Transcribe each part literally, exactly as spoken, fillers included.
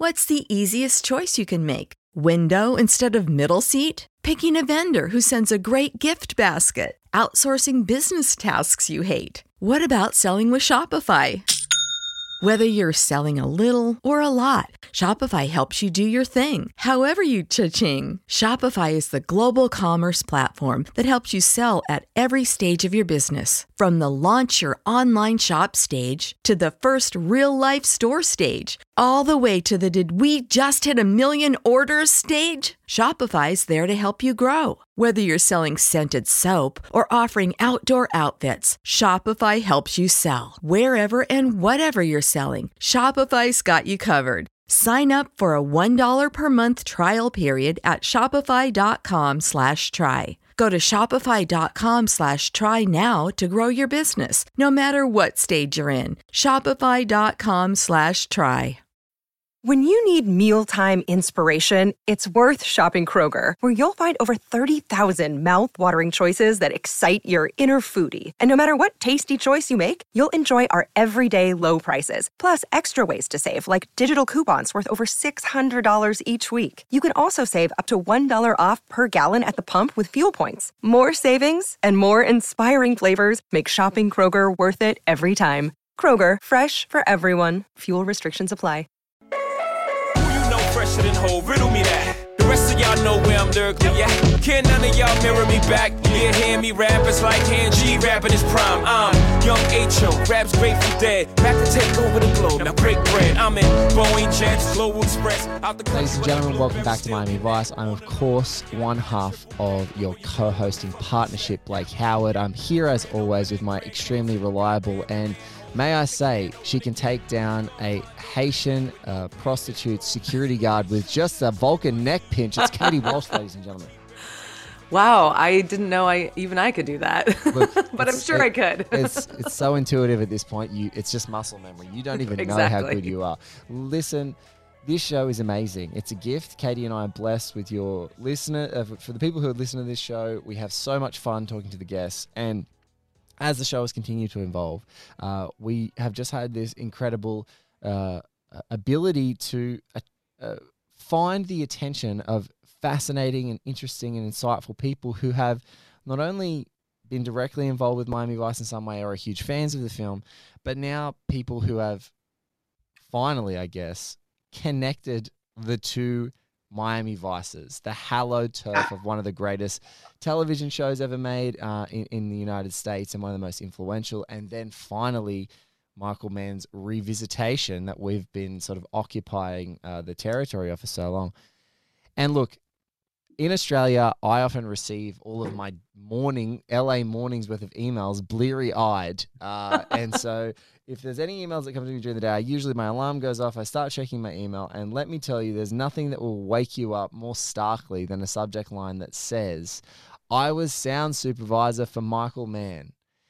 What's the easiest choice you can make? Window instead of middle seat? Picking a vendor who sends a great gift basket? Outsourcing business tasks you hate? What about selling with Shopify? Whether you're selling a little or a lot, Shopify helps you do your thing, however you cha-ching. Shopify is the global commerce platform that helps you sell at every stage of your business. From the launch your online shop stage to the first real-life store stage, all the way to the did we just hit a million orders stage. Shopify's there to help you grow. Whether you're selling scented soap or offering outdoor outfits, Shopify helps you sell. Wherever and whatever you're selling, Shopify's got you covered. Sign up for a one dollar per month trial period at shopify.com slash try. Go to shopify.com slash try now to grow your business, no matter what stage you're in. Shopify.com slash try. When you need mealtime inspiration, it's worth shopping Kroger, where you'll find over thirty thousand mouth-watering choices that excite your inner foodie. And no matter what tasty choice you make, you'll enjoy our everyday low prices, plus extra ways to save, like digital coupons worth over six hundred dollars each week. You can also save up to one dollar off per gallon at the pump with fuel points. More savings and more inspiring flavors make shopping Kroger worth it every time. Kroger, fresh for everyone. Fuel restrictions apply. Fresher than whole, riddle me that. The rest of y'all know where I'm lyrically at. Can none of y'all mirror me back? Yeah, hear me rap, it's like hand G rapping his prime. I'm young H O, raps Grateful Dead. Back to take over the globe, now break bread. I'm in Boeing Jets, Global Express. Out the Ladies and gentlemen, welcome back to Miami Vice. I'm, of course, one half of your co-hosting partnership, Blake Howard. I'm here, as always, with my extremely reliable and, may I say, she can take down a Haitian uh, prostitute security guard with just a Vulcan neck pinch. It's Katie Walsh, ladies and gentlemen. Wow, I didn't know I even I could do that, Look, but I'm sure it, I could. it's it's so intuitive at this point. You, it's just muscle memory. You don't even exactly. know how good you are. Listen, this show is amazing. It's a gift. Katie and I are blessed with your listener. Uh, for the people who are listening to this show, we have so much fun talking to the guests. And as the show has continued to evolve, uh, we have just had this incredible uh, ability to uh, uh, find the attention of fascinating and interesting and insightful people who have not only been directly involved with Miami Vice in some way or are huge fans of the film, but now people who have finally, I guess, connected the two Miami Vices, the hallowed turf of one of the greatest television shows ever made uh, in, in the United States and one of the most influential. And then finally, Michael Mann's revisitation that we've been sort of occupying uh, the territory of for so long. And look, in Australia, I often receive all of my morning, L A mornings worth of emails bleary-eyed. Uh, and so if there's any emails that come to me during the day, I usually my alarm goes off, I start checking my email, and let me tell you, there's nothing that will wake you up more starkly than a subject line that says, I was sound supervisor for Michael Mann.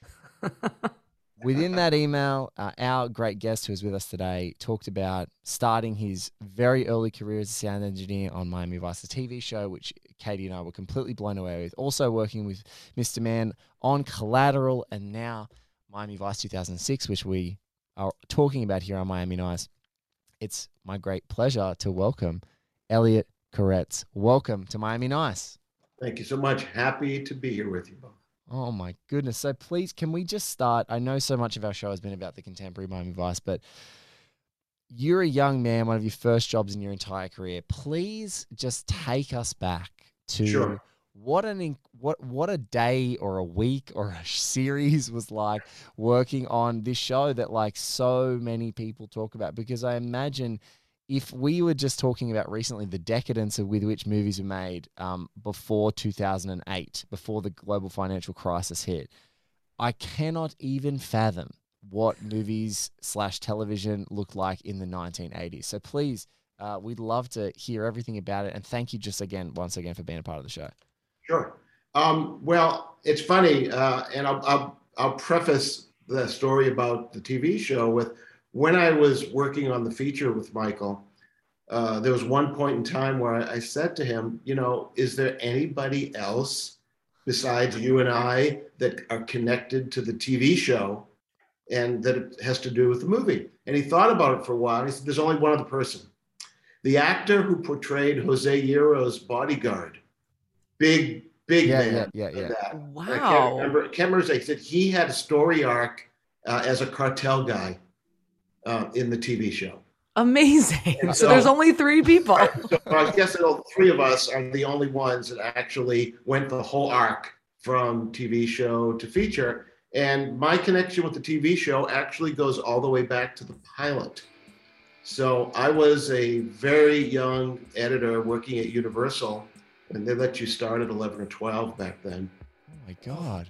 Within that email, uh, our great guest who is with us today talked about starting his very early career as a sound engineer on Miami Vice, the T V show, which Katie and I were completely blown away with. Also working with Mister Mann on Collateral, and now Miami Vice two thousand six, which we are talking about here on Miami Nice. It's my great pleasure to welcome Elliot Koretz. Welcome to Miami Nice. Thank you so much. Happy to be here with you both. Oh my goodness. So please, can we just start? I know so much of our show has been about the contemporary Miami Vice, but you're a young man, one of your first jobs in your entire career. Please just take us back to Sure. what an what what a day or a week or a series was like working on this show that like so many people talk about. Because I imagine if we were just talking about recently the decadence of with which movies were made um, before two thousand eight, before the global financial crisis hit, I cannot even fathom what movies slash television looked like in the nineteen eighties. So please, uh, we'd love to hear everything about it. And thank you just again, once again, for being a part of the show. Sure. Um, well, it's funny, uh, and I'll, I'll, I'll preface the story about the T V show with when I was working on the feature with Michael, uh, there was one point in time where I, I said to him, you know, is there anybody else besides you and I that are connected to the T V show and that it has to do with the movie? And he thought about it for a while. And he said, there's only one other person. The actor who portrayed Jose Hierro's bodyguard, big, big Yeah, man. yeah, yeah, yeah. That. I Wow. can't remember. Can't remember. He said he had a story arc uh, as a cartel guy uh, in the T V show. Amazing. And So, so- there's only three people. So I guess that all three of us are the only ones that actually went the whole arc from T V show to feature. And my connection with the T V show actually goes all the way back to the pilot. So I was a very young editor working at Universal, and they let you start at eleven or twelve back then. Oh my God.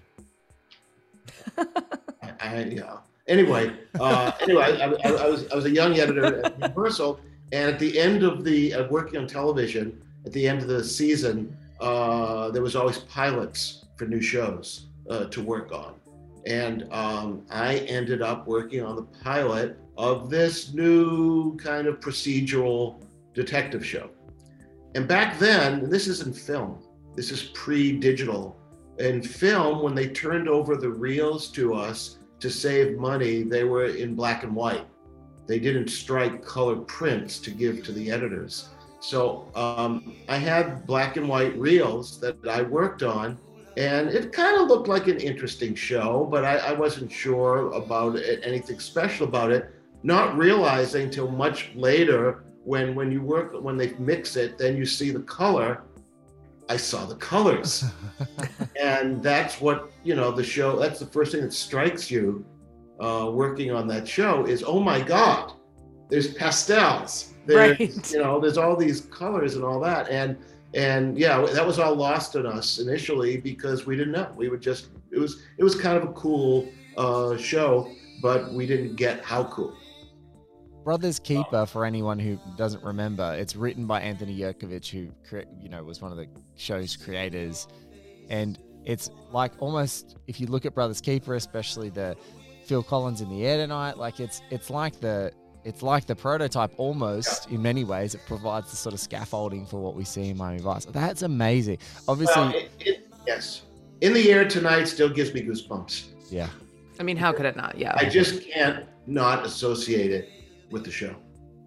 I, I yeah. Anyway, uh, anyway, I, I, I was I was a young editor at Universal, and at the end of the uh, working on television, at the end of the season, uh, there was always pilots for new shows uh, to work on, and um, I ended up working on the pilot of this new kind of procedural detective show. And back then, this isn't film. This is pre-digital. In film, when they turned over the reels to us to save money, they were in black and white. They didn't strike color prints to give to the editors. So um, I had black and white reels that I worked on, and it kind of looked like an interesting show, but I, I wasn't sure about it, anything special about it, not realizing till much later when, when you work, when they mix it, then you see the color. I saw the colors. And that's what, you know, the show, that's the first thing that strikes you uh, working on that show is, oh my God, there's pastels. There's, Right. you know, there's all these colors and all that. And, and yeah, that was all lost on us initially because we didn't know. We would just, it was, it was kind of a cool uh, show, but we didn't get how cool. Brothers Keeper, for anyone who doesn't remember, it's written by Anthony Yerkovich, who cre- you know was one of the show's creators, and it's like almost if you look at Brothers Keeper, especially the Phil Collins in the Air Tonight, like it's it's like the it's like the prototype almost in many ways. It provides the sort of scaffolding for what we see in Miami Vice. That's amazing. Obviously, Well, it, it, yes, In the Air Tonight still gives me goosebumps. yeah. I mean, how could it not? Yeah. I just can't not associate it with the show.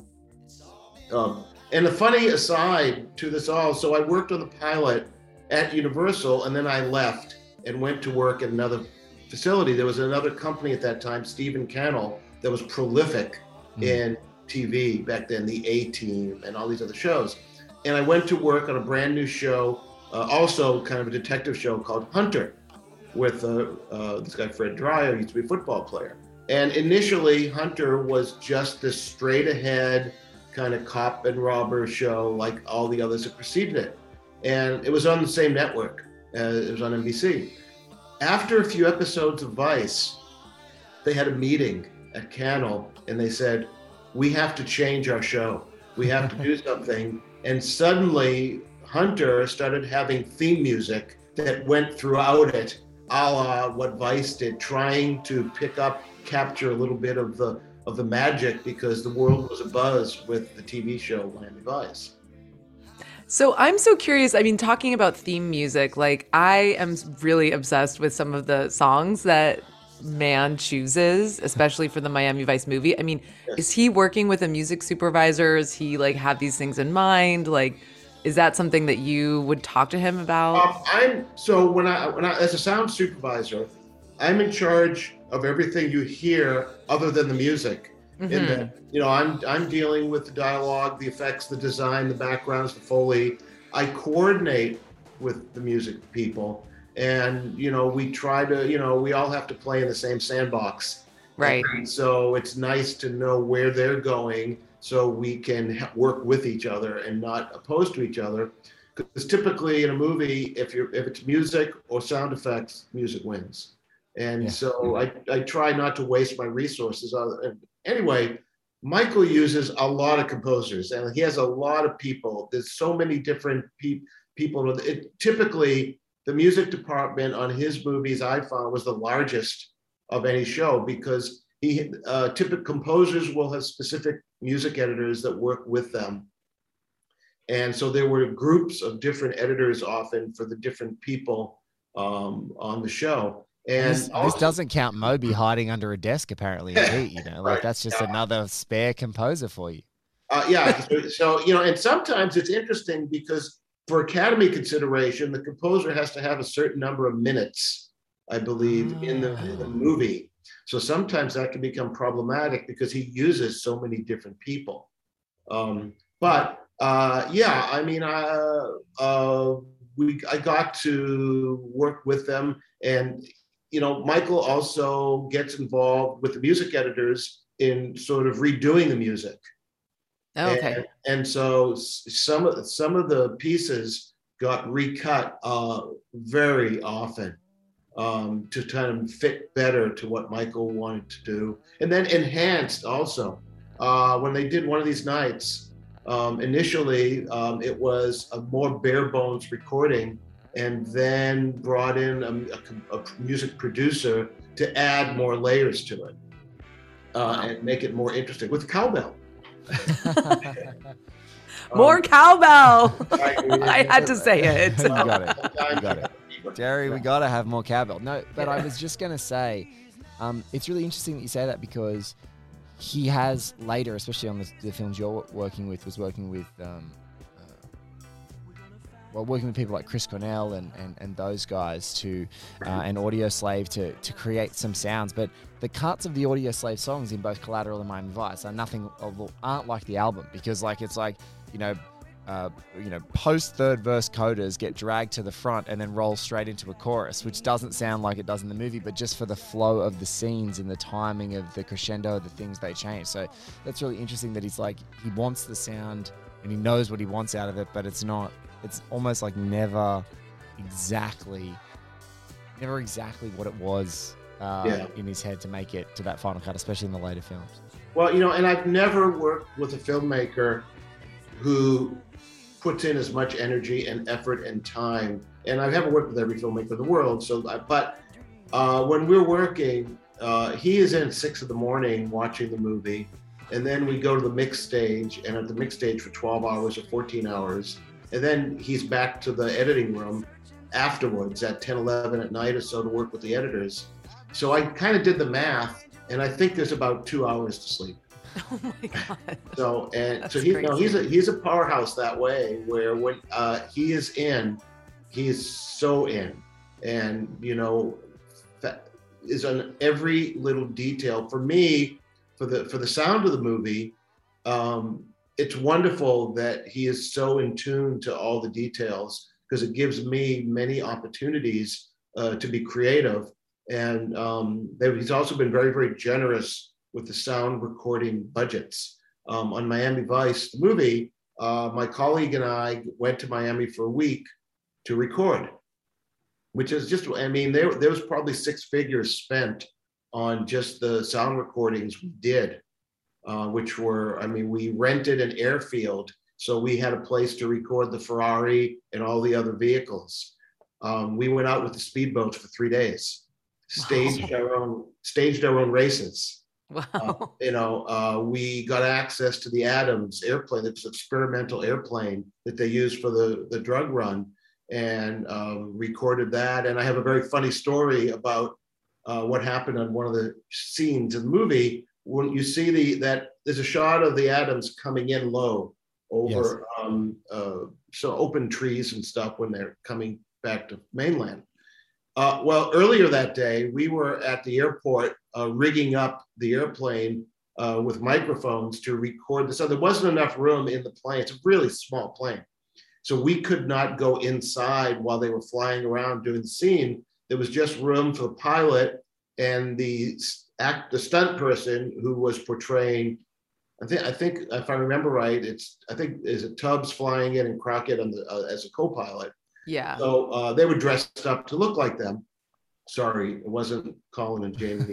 Um, and a funny aside to this all, so I worked on the pilot at Universal, and then I left and went to work at another facility. There was another company at that time, Stephen Cannell, that was prolific Mm. in T V back then, the A-Team and all these other shows. And I went to work on a brand new show, uh, also kind of a detective show called Hunter, with uh, uh, this guy, Fred Dreyer, who used to be a football player. And initially, Hunter was just this straight ahead kind of cop and robber show like all the others that preceded it. And it was on the same network. Uh, it was on N B C. After a few episodes of Vice, they had a meeting at Cannell and they said, we have to change our show. We have to do something. And suddenly, Hunter started having theme music that went throughout it, a la what Vice did, trying to pick up, capture a little bit of the of the magic because the world was abuzz with the T V show Miami Vice. So I'm so curious. I mean, talking about theme music, like I am really obsessed with some of the songs that Mann chooses, especially for the Miami Vice movie. I mean, Yes. is he working with a music supervisor? Is he like have these things in mind? Like, is that something that you would talk to him about? Um, I'm so when I when I as a sound supervisor, I'm in charge of everything you hear other than the music. In that, you know, I'm I'm dealing with the dialogue, the effects, the design, the backgrounds, the Foley. I coordinate with the music people, and you know, we try to, you know, we all have to play in the same sandbox. Right. And so it's nice to know where they're going, so we can ha- work with each other and not opposed to each other. Because typically in a movie, if you're if it's music or sound effects, music wins. And Yeah. so I, I try not to waste my resources. on- and Anyway, Michael uses a lot of composers and he has a lot of people. There's so many different pe- people. It, typically, the music department on his movies I found was the largest of any show because he uh, typical composers will have specific music editors that work with them. And so there were groups of different editors often for the different people um, on the show. And This, this also- doesn't count Moby hiding under a desk apparently in Heat, you know, like Right. that's just Yeah. another spare composer for you. Uh, yeah. So, so, you know, and sometimes it's interesting because for Academy consideration, the composer has to have a certain number of minutes, I believe, Ah. in the, in the movie. So sometimes that can become problematic because he uses so many different people. Um, but uh, yeah, I mean, uh, uh, we I got to work with them, and you know, Michael also gets involved with the music editors in sort of redoing the music. Oh, okay. And, and so some of some of the pieces got recut uh, very often um, to kind of fit better to what Michael wanted to do, and then enhanced also. Uh, when they did one of these nights, um, initially um, it was a more bare bones recording, and then brought in a, a, a music producer to add more layers to it uh, wow. and make it more interesting with cowbell. More um, cowbell. I had to say it. You got it. You got it. Jerry, we got to have more cowbell. No, but I was just going to say, um, it's really interesting that you say that because he has later, especially on the, the films you're working with, was working with, um, uh, well, working with people like Chris Cornell and, and, and those guys to, uh, and Audio Slave to, to create some sounds. But the cuts of the Audio Slave songs in both Collateral and Miami Vice are nothing, aren't like the album because like, it's like, you know, Uh, you know, post third verse coders get dragged to the front and then roll straight into a chorus, which doesn't sound like it does in the movie, but just for the flow of the scenes and the timing of the crescendo, the things they change. So that's really interesting that he's like, he wants the sound and he knows what he wants out of it, but it's not, it's almost like never exactly, never exactly what it was uh, yeah. in his head to make it to that final cut, especially in the later films. Well, you know, and I've never worked with a filmmaker who puts in as much energy and effort and time. And I haven't worked with every filmmaker in the world, so but uh, when we're working, uh, he is in at six in the morning watching the movie, and then we go to the mix stage, and at the mix stage for twelve hours or fourteen hours, and then he's back to the editing room afterwards at ten, eleven at night or so to work with the editors. So I kind of did the math, and I think there's about two hours to sleep. Oh my God. So and That's so he, crazy. no, he's a he's a powerhouse that way. Where when uh, he is in, he is so in, and you know, that is on every little detail. For me, for the for the sound of the movie, um, it's wonderful that he is so in tune to all the details because it gives me many opportunities uh, to be creative. And um, he's also been very very generous with the sound recording budgets. Um, on Miami Vice, the movie, uh, my colleague and I went to Miami for a week to record, which is just, I mean, there, there was probably six figures spent on just the sound recordings we did, uh, which were, I mean, we rented an airfield, so we had a place to record the Ferrari and all the other vehicles. Um, we went out with the speedboats for three days, staged wow. our own, staged our own races. Wow. Uh, you know, uh, we got access to the Adams airplane, this experimental airplane that they used for the, the drug run, and um, recorded that. And I have a very funny story about uh, what happened on one of the scenes in the movie. When you see the that there's a shot of the Adams coming in low over yes. um, uh, so open trees and stuff when they're coming back to mainland. Uh, well, earlier that day, we were at the airport uh, rigging up the airplane uh, with microphones to record this. So there wasn't enough room in the plane. It's a really small plane. So we could not go inside while they were flying around doing the scene. There was just room for the pilot and the act, the stunt person who was portraying, I think, I think if I remember right, it's, I think, is it Tubbs flying in and Crockett on the, uh, as a co-pilot. Yeah. So uh, they were dressed up to look like them. Sorry, it wasn't Colin and Jamie.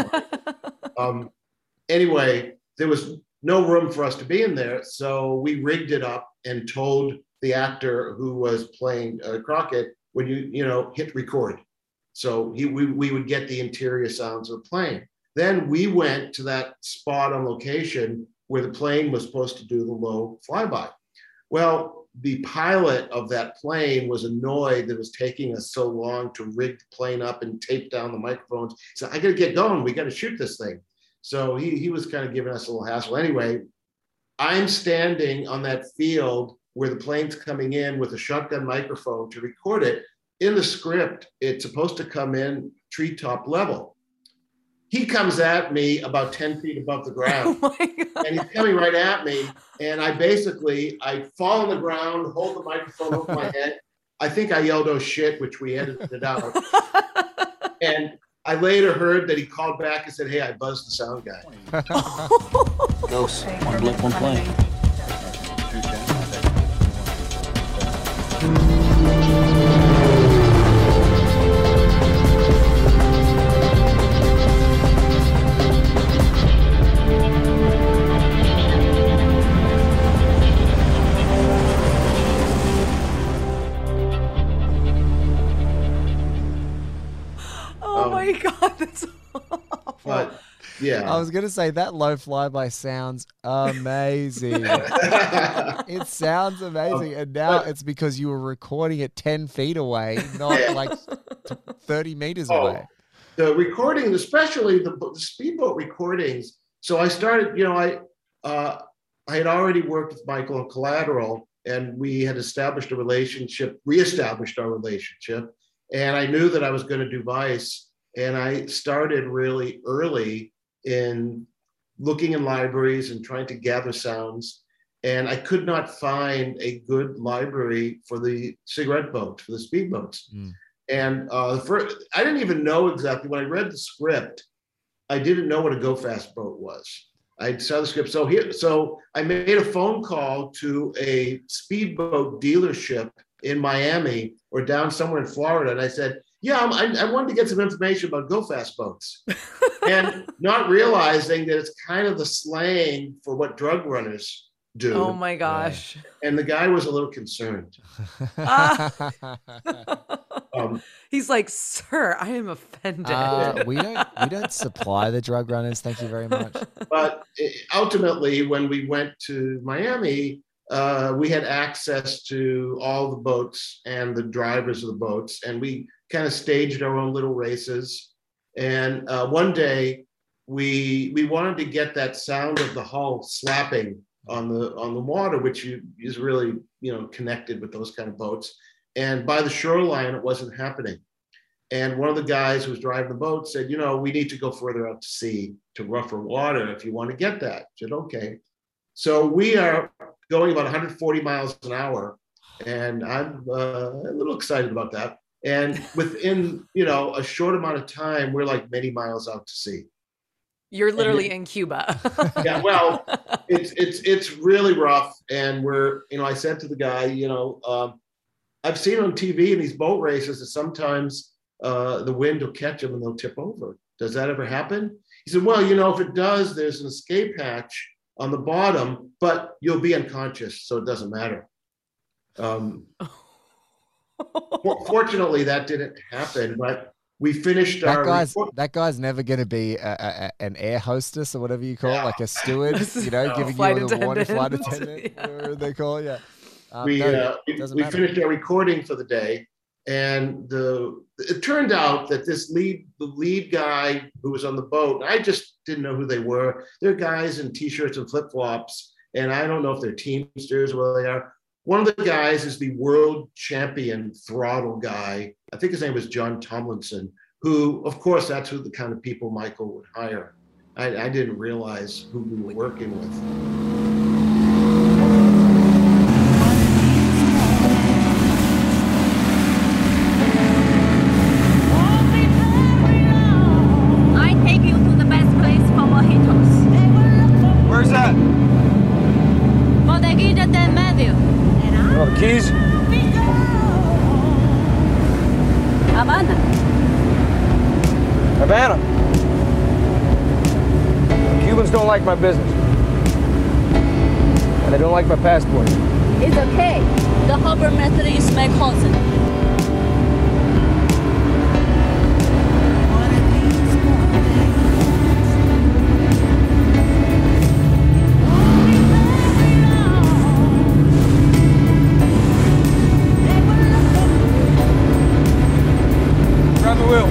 um, anyway, there was no room for us to be in there. So we rigged it up and told the actor who was playing uh, Crockett, when you, you know, hit record. So he, we, we would get the interior sounds of the plane. Then we went to that spot on location where the plane was supposed to do the low flyby. Well, the pilot of that plane was annoyed that it was taking us so long to rig the plane up and tape down the microphones. So I got to get going. We got to shoot this thing. So he, he was kind of giving us a little hassle. Anyway, I'm standing on that field where the plane's coming in with a shotgun microphone to record it. In the script, it's supposed to come in treetop level. He comes at me about ten feet above the ground. Oh my God. And he's coming right at me. And I basically, I fall on the ground, hold the microphone over my head. I think I yelled, "Oh shit," which we edited it out. And I later heard that he called back and said, "Hey, I buzzed the sound guy." Ghost, one blip, one plane. Oh my God, that's awful. But yeah, I was gonna say that low flyby sounds amazing. It sounds amazing, and now it's because you were recording it ten feet away, not like thirty meters oh, away. The recording, especially the, the speedboat recordings. So I started, you know, I uh, I had already worked with Michael on Collateral, and we had established a relationship, reestablished our relationship, and I knew that I was going to do Vice. And I started really early in looking in libraries and trying to gather sounds. And I could not find a good library for the cigarette boats, for the speedboats. Mm. And uh, the first, I didn't even know exactly, when I read the script, I didn't know what a Go Fast boat was. I saw the script. So here, so I made a phone call to a speedboat dealership in Miami or down somewhere in Florida. And I said, yeah, I, I wanted to get some information about Go Fast boats, and not realizing that it's kind of the slang for what drug runners do. Oh my gosh. Yeah. And the guy was a little concerned. um, He's like, "Sir, I am offended." Uh, we don't we don't supply the drug runners. Thank you very much. But ultimately, when we went to Miami, uh, we had access to all the boats and the drivers of the boats, and we kind of staged our own little races. And uh, one day we we wanted to get that sound of the hull slapping on the on the water, which you, is really, you know, connected with those kind of boats. And by the shoreline, it wasn't happening. And one of the guys who was driving the boat said, you know, we need to go further out to sea to rougher water if you want to get that. I said, okay. So we are going about one hundred forty miles an hour, and I'm uh, a little excited about that. And within, you know, a short amount of time, we're like many miles out to sea. You're literally in Cuba. Yeah, well, it's it's it's really rough. And we're, you know, I said to the guy, you know, um, I've seen on T V in these boat races that sometimes uh, the wind will catch them and they'll tip over. Does that ever happen? He said, well, you know, if it does, there's an escape hatch on the bottom, but you'll be unconscious, so it doesn't matter. Um, Fortunately, that didn't happen, but we finished that our guy's report. That guy's never going to be a, a, an air hostess or whatever you call yeah. it, like a steward, you know, no. giving Flight you the warning, flight attendant. attendant, Yeah. whatever they call it, yeah. Um, We, no, uh, we, we finished our recording for the day, and the it turned out that this lead, the lead guy who was on the boat, I just didn't know who they were. They're guys in t-shirts and flip-flops, and I don't know if they're Teamsters or what they are. One of the guys is the world champion throttle guy. I think his name was John Tomlinson, who, of course, that's who the kind of people Michael would hire. I, I didn't realize who we were working with. I take you to the best place for mojitos. Where's that? Bodeguita del Medio. Oh, the keys? Havana. Havana. Cubans don't like my business. And they don't like my passport. It's okay. The harbor method is my cousin. Grab the wheel.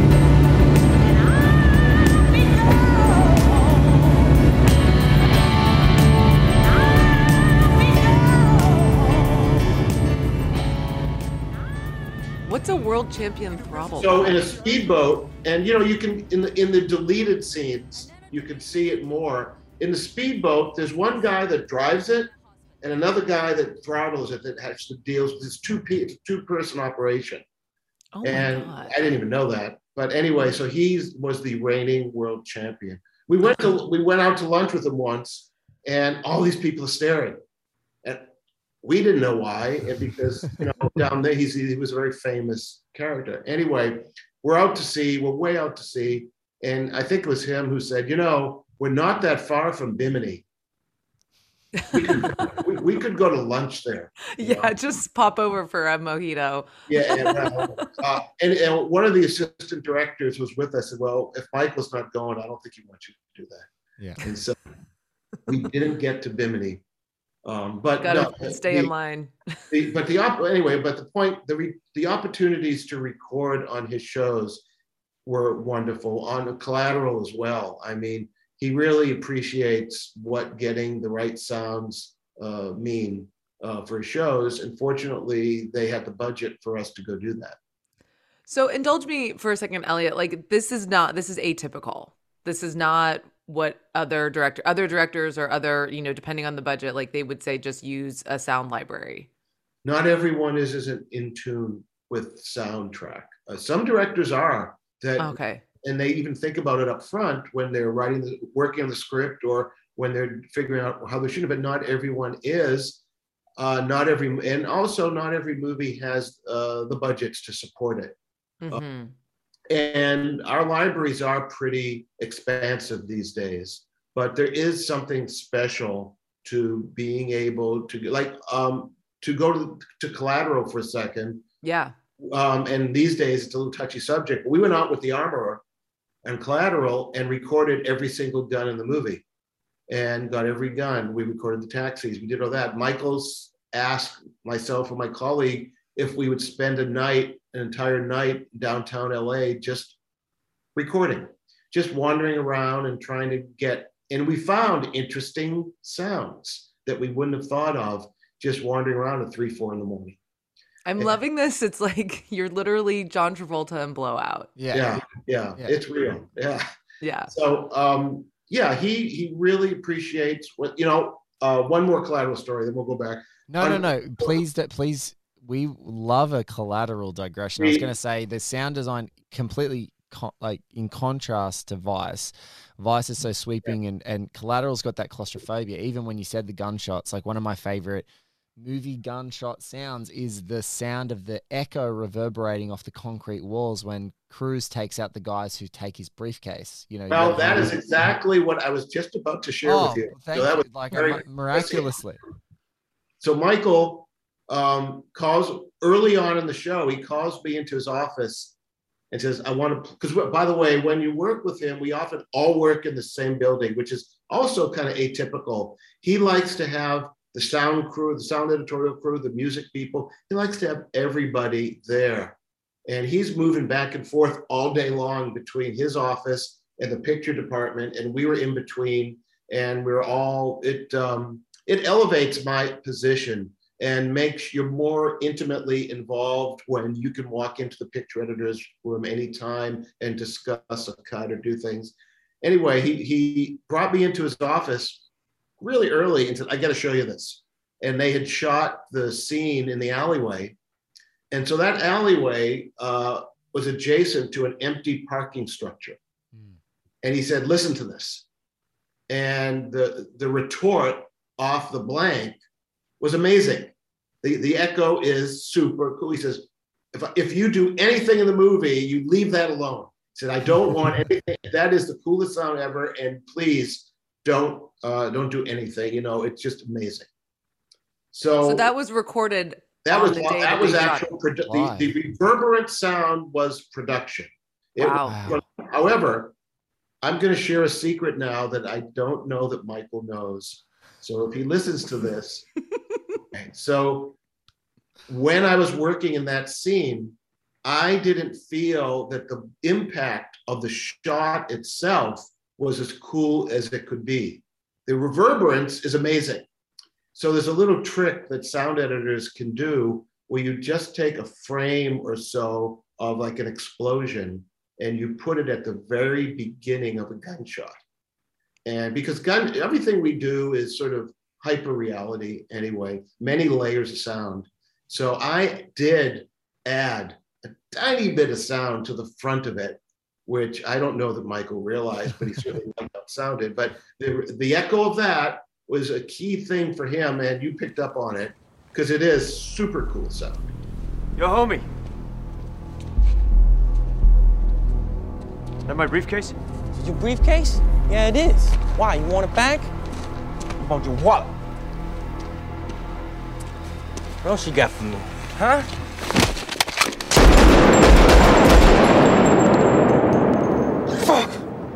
What's a world champion throttle? So in a speedboat, and you know, you can in the in the deleted scenes, you can see it more. In the speedboat, there's one guy that drives it, and another guy that throttles it that has to deals with this two pe- two person operation. Oh my and God. I didn't even know that. But anyway, so he was the reigning world champion. We went to we went out to lunch with him once, and all these people are staring, and we didn't know why. And because you know down there he's, he was a very famous character. Anyway, we're out to sea. We're way out to sea, and I think it was him who said, "You know, we're not that far from Bimini. We could, we, we could go to lunch there." Yeah, know? just pop over for a mojito. Yeah, and, uh, uh, and, and one of the assistant directors was with us. And well, if Michael's not going, I don't think he wants you to do that. Yeah. And so we didn't get to Bimini, um, but Gotta no, stay the, in line. the, but the op- anyway, but the point, the re, the opportunities to record on his shows were wonderful. On Collateral as well. I mean, he really appreciates what getting the right sounds uh, mean uh, for shows. And fortunately, they had the budget for us to go do that. So indulge me for a second, Elliot. Like this is not, this is atypical. This is not what other director, other directors or other, you know, depending on the budget, like they would say, just use a sound library. Not everyone is isn't in tune with soundtrack. Uh, some directors are that. Okay. And they even think about it up front when they're writing, the, working on the script, or when they're figuring out how they should. But not everyone is. Uh, not every, and also not every movie has uh, the budgets to support it. Mm-hmm. Uh, and our libraries are pretty expansive these days. But there is something special to being able to, like, um, to go to to Collateral for a second. Yeah. Um, and these days it's a little touchy subject. But we went out with the Armorer and Collateral and recorded every single gun in the movie and got every gun. We recorded the taxis. We did all that. Michael's asked myself and my colleague if we would spend a night, an entire night downtown L A just recording, just wandering around and trying to get, and we found interesting sounds that we wouldn't have thought of just wandering around at three, four in the morning. I'm Yeah. loving this. It's like you're literally John Travolta in Blowout. Yeah. Yeah, yeah, Yeah. it's real. Yeah. Yeah. So, um, yeah, he he really appreciates what, you know, uh, one more Collateral story, then we'll go back. No, no, Um, no. Please, d- please. We love a Collateral digression. I was We- going to say the sound design completely con- like in contrast to Vice. Vice is so sweeping, and and Collateral's got that claustrophobia. Even when you said the gunshots, like one of my favorite movie gunshot sounds is the sound of the echo reverberating off the concrete walls when Cruise takes out the guys who take his briefcase. You know, Well, you- that is exactly what I was just about to share oh, with you. thank So that you. was Like very- mi- miraculously. So Michael um, calls early on in the show, he calls me into his office and says, I want to, because by the way, when you work with him, we often all work in the same building, which is also kind of atypical. He likes to have the sound crew, the sound editorial crew, the music people. He likes to have everybody there. And he's moving back and forth all day long between his office and the picture department. And we were in between, and we we're all, it, um, it elevates my position and makes you more intimately involved when you can walk into the picture editor's room anytime and discuss a cut or do things. Anyway, he, he brought me into his office really early and said, I got to show you this. And they had shot the scene in the alleyway. And so that alleyway uh, was adjacent to an empty parking structure. Mm. And he said, listen to this. And the, the retort off the blank was amazing. The, the echo is super cool. He says, if, if you do anything in the movie, you leave that alone. He said, I don't want anything. That is the coolest sound ever. And please don't uh, don't do anything. You know, it's just amazing. So, So that was recorded. that on was the day that that was they shot actual produ- Why? the, the reverberant sound was production. It Wow. was- however, I'm going to share a secret now that I don't know that Michael knows. So if he listens to this, okay, so when I was working in that scene, I didn't feel that the impact of the shot itself was as cool as it could be. The reverberance is amazing. So there's a little trick that sound editors can do where you just take a frame or so of like an explosion and you put it at the very beginning of a gunshot. And because gun, everything we do is sort of hyper reality anyway, many layers of sound. So I did add a tiny bit of sound to the front of it, which I don't know that Michael realized, but he certainly liked how it sounded. But the, the echo of that was a key thing for him, and you picked up on it, because it is super cool sound. Yo, homie. That my briefcase? Your briefcase? Yeah, it is. Why, you want it back? What about your wallet? What else you got for me, huh? Fuck!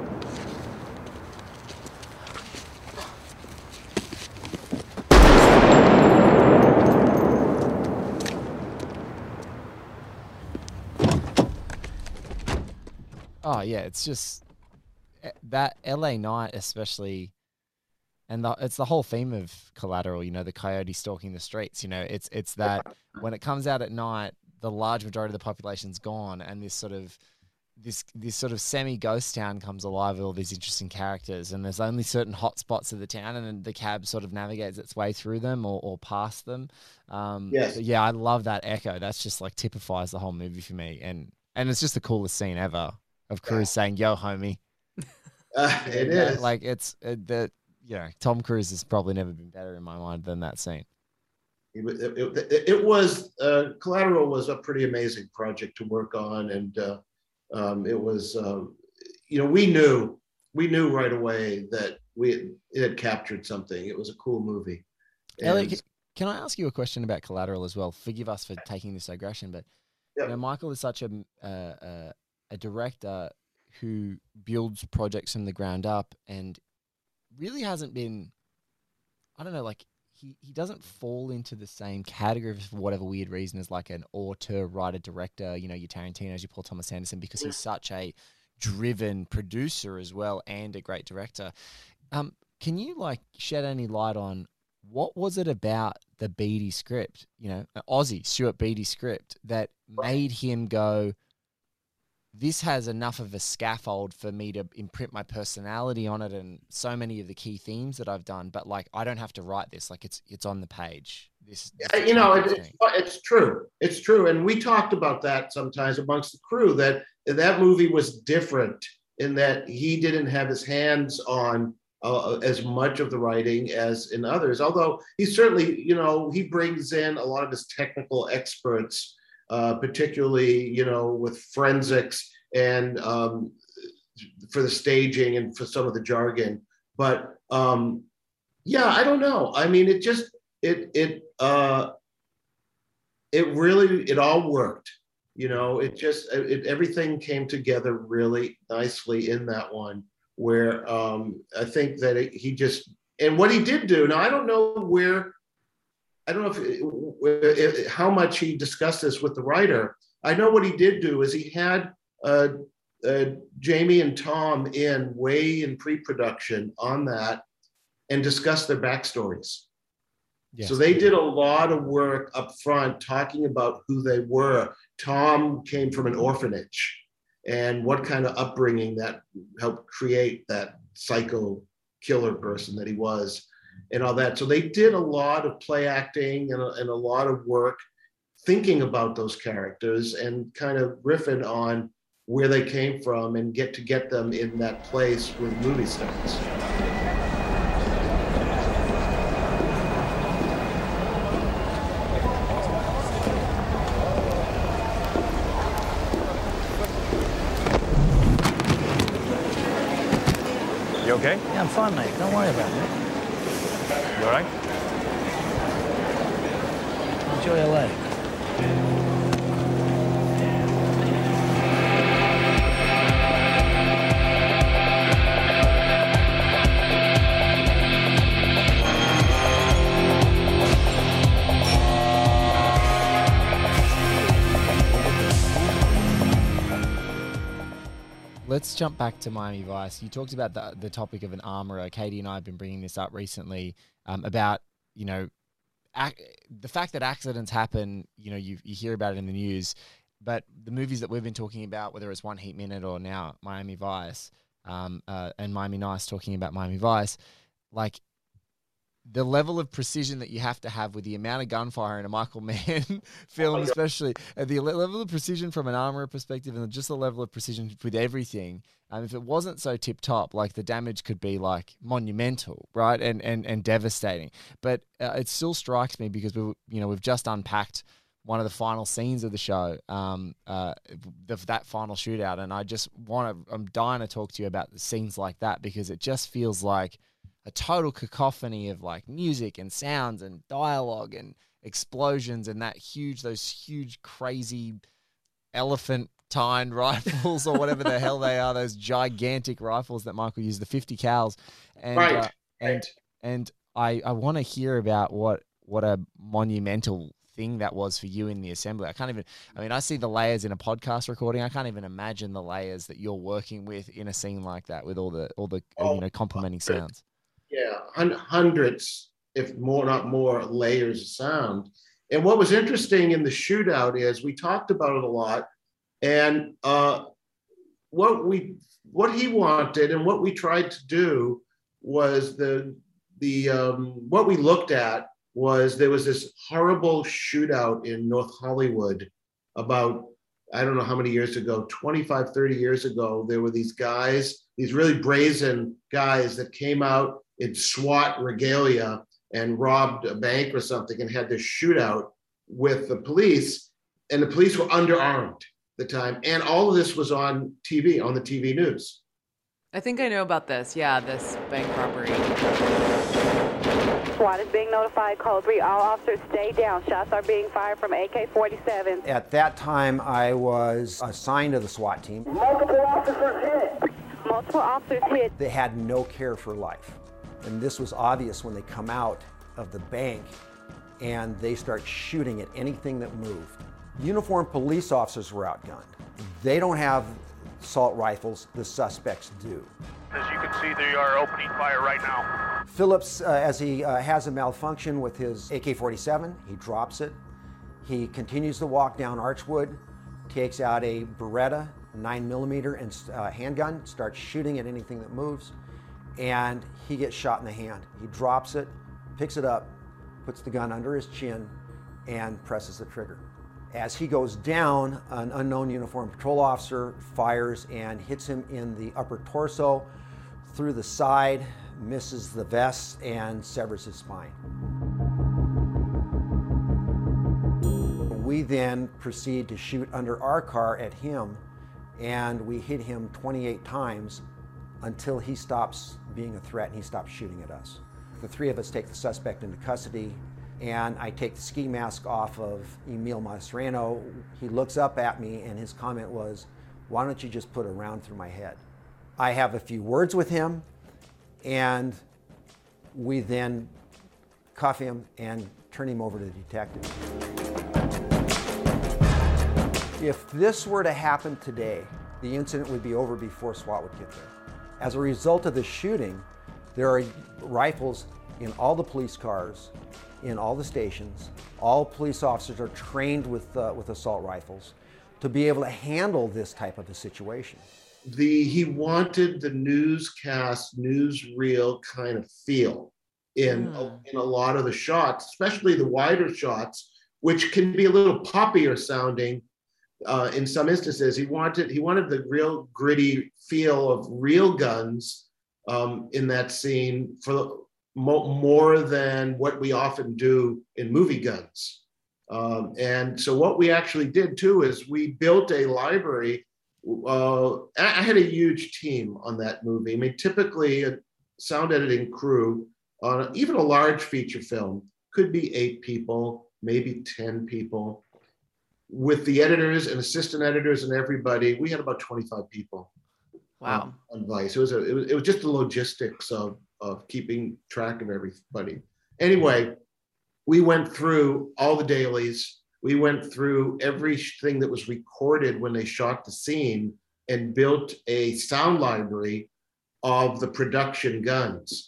Oh yeah, it's just that L A night, especially, and the, it's the whole theme of Collateral. You know, the coyote stalking the streets. You know, it's it's that when it comes out at night, the large majority of the population's gone, and this sort of this this sort of semi ghost town comes alive with all these interesting characters. And there's only certain hot spots of the town, and then the cab sort of navigates its way through them or, or past them. Um, yes. Yeah, I love that echo. That's just like typifies the whole movie for me, and and it's just the coolest scene ever of Cruise yeah. saying "Yo, homie." Uh, it yeah, is like it's it, the you know Tom Cruise has probably never been better in my mind than that scene. It, it, it, it was uh, Collateral was a pretty amazing project to work on, and uh, um, it was um, you know we knew we knew right away that we it had captured something. It was a cool movie. Elliot, can I ask you a question about Collateral as well? Forgive us for taking this digression, but yeah. you know Michael is such a uh, uh, a director who builds projects from the ground up and really hasn't been, I don't know, like he, he doesn't fall into the same category for whatever weird reason as like an auteur, writer, director, you know, your Tarantino's, your Paul Thomas Anderson, because he's such a driven producer as well and a great director. Um, can you like shed any light on what was it about the Beatty script, you know, Aussie, Stuart Beatty script that made him go, this has enough of a scaffold for me to imprint my personality on it and so many of the key themes that I've done, but like I don't have to write this, like it's it's on the page. This, this you know, it, it's, it's true. It's true. And we talked about that sometimes amongst the crew, that that movie was different in that he didn't have his hands on uh, as much of the writing as in others, although he certainly, you know, he brings in a lot of his technical experts, Uh, particularly, you know, with forensics and um, for the staging and for some of the jargon. But um, yeah, I don't know. I mean, it just, it, it, uh, it really, it all worked. You know, it just, it, everything came together really nicely in that one where um, I think that it, he just, and what he did do, now I don't know where, I don't know if, if how much he discussed this with the writer. I know what he did do is he had uh, uh, Jamie and Tom in way in pre-production on that and discussed their backstories. Yes. So they did a lot of work up front talking about who they were. Tom came from an orphanage and what kind of upbringing that helped create that psycho killer person that he was. And all that. So they did a lot of play acting and a, and a lot of work thinking about those characters and kind of riffing on where they came from and get to get them in that place with movie stars. You okay? Yeah, I'm fine, mate. Don't worry about it. You all right? Enjoy L A. Let's jump back to Miami Vice. You talked about the, the topic of an armorer. Katie and I have been bringing this up recently um, about, you know, ac- the fact that accidents happen, you know, you you hear about it in the news, but the movies that we've been talking about, whether it's One Heat Minute or now Miami Vice, um, uh, and Miami Nice talking about Miami Vice, like the level of precision that you have to have with the amount of gunfire in a Michael Mann film, oh, especially uh, the level of precision from an armorer perspective, and just the level of precision with everything. Um, if it wasn't so tip top, like the damage could be like monumental, right, and and and devastating. But uh, it still strikes me because we, you know, we've just unpacked one of the final scenes of the show, um, uh, the, that final shootout, and I just want to, I'm dying to talk to you about the scenes like that because it just feels like a total cacophony of like music and sounds and dialogue and explosions and that huge, those huge, crazy elephant-tined rifles or whatever the hell they are, those gigantic rifles that Michael used, the fifty cals. And, right. uh, and, and I, I want to hear about what, what a monumental thing that was for you in the assembly. I can't even, I mean, I see the layers in a podcast recording. I can't even imagine the layers that you're working with in a scene like that with all the, all the, oh, you know, complementing sounds. Yeah, hundreds, if more, not more, layers of sound. And what was interesting in the shootout is we talked about it a lot, and uh, what we, what he wanted, and what we tried to do was the the um, what we looked at was there was this horrible shootout in North Hollywood about, I don't know how many years ago, twenty-five, thirty years ago. There were these guys, these really brazen guys that came out in SWAT regalia and robbed a bank or something and had this shootout with the police, and the police were underarmed at the time. And all of this was on T V, on the T V news. I think I know about this. Yeah, this bank robbery. SWAT is being notified. Code three, all officers stay down. Shots are being fired from A K forty-seven. At that time, I was assigned to the SWAT team. Multiple officers hit. Multiple officers hit. They had no care for life. And this was obvious when they come out of the bank and they start shooting at anything that moved. Uniformed police officers were outgunned. They don't have assault rifles, the suspects do. As you can see, they are opening fire right now. Phillips, uh, as he uh, has a malfunction with his A K forty-seven, he drops it. He continues to walk down Archwood, takes out a Beretta nine millimeter and uh, handgun, starts shooting at anything that moves. And he gets shot in the hand. He drops it, picks it up, puts the gun under his chin, and presses the trigger. As he goes down, an unknown uniformed patrol officer fires and hits him in the upper torso, through the side, misses the vest, and severs his spine. We then proceed to shoot under our car at him, and we hit him twenty-eight times until he stops being a threat and he stops shooting at us. The three of us take the suspect into custody, and I take the ski mask off of Emil Mascherano. He looks up at me and his comment was, "Why don't you just put a round through my head?" I have a few words with him, and we then cuff him and turn him over to the detective. If this were to happen today, the incident would be over before SWAT would get there. As a result of the shooting, there are rifles in all the police cars, in all the stations. All police officers are trained with, uh, with assault rifles to be able to handle this type of a situation. The, he wanted the newscast, newsreel kind of feel in, mm. a, in a lot of the shots, especially the wider shots, which can be a little poppier sounding. Uh, in some instances, he wanted he wanted the real gritty feel of real guns um, in that scene for mo- more than what we often do in movie guns. Um, and so what we actually did too is we built a library. Uh, I had a huge team on that movie. I mean, typically a sound editing crew on a, even a large feature film could be eight people, maybe ten people. With the editors and assistant editors and everybody, we had about twenty-five people. Wow. On, on Vice. It was, a, it was it was just the logistics of, of keeping track of everybody. Anyway, we went through all the dailies. We went through everything that was recorded when they shot the scene and built a sound library of the production guns.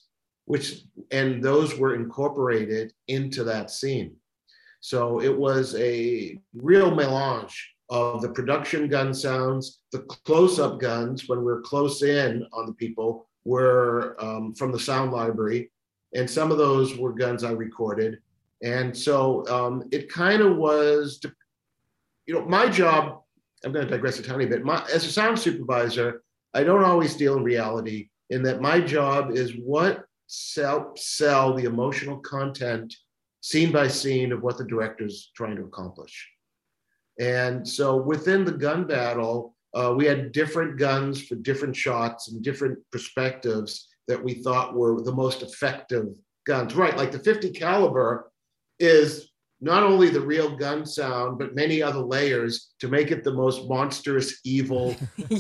which, and those were incorporated into that scene. So it was a real melange of the production gun sounds, the close-up guns when we're close in on the people were um, from the sound library. And some of those were guns I recorded. And so um, it kind of was, you know, my job, I'm going to digress a tiny bit. My, as a sound supervisor, I don't always deal in reality in that my job is what sell, sell the emotional content scene by scene of what the director's trying to accomplish. And so within the gun battle, uh, we had different guns for different shots and different perspectives that we thought were the most effective guns. Right, like the fifty caliber is not only the real gun sound, but many other layers to make it the most monstrous, evil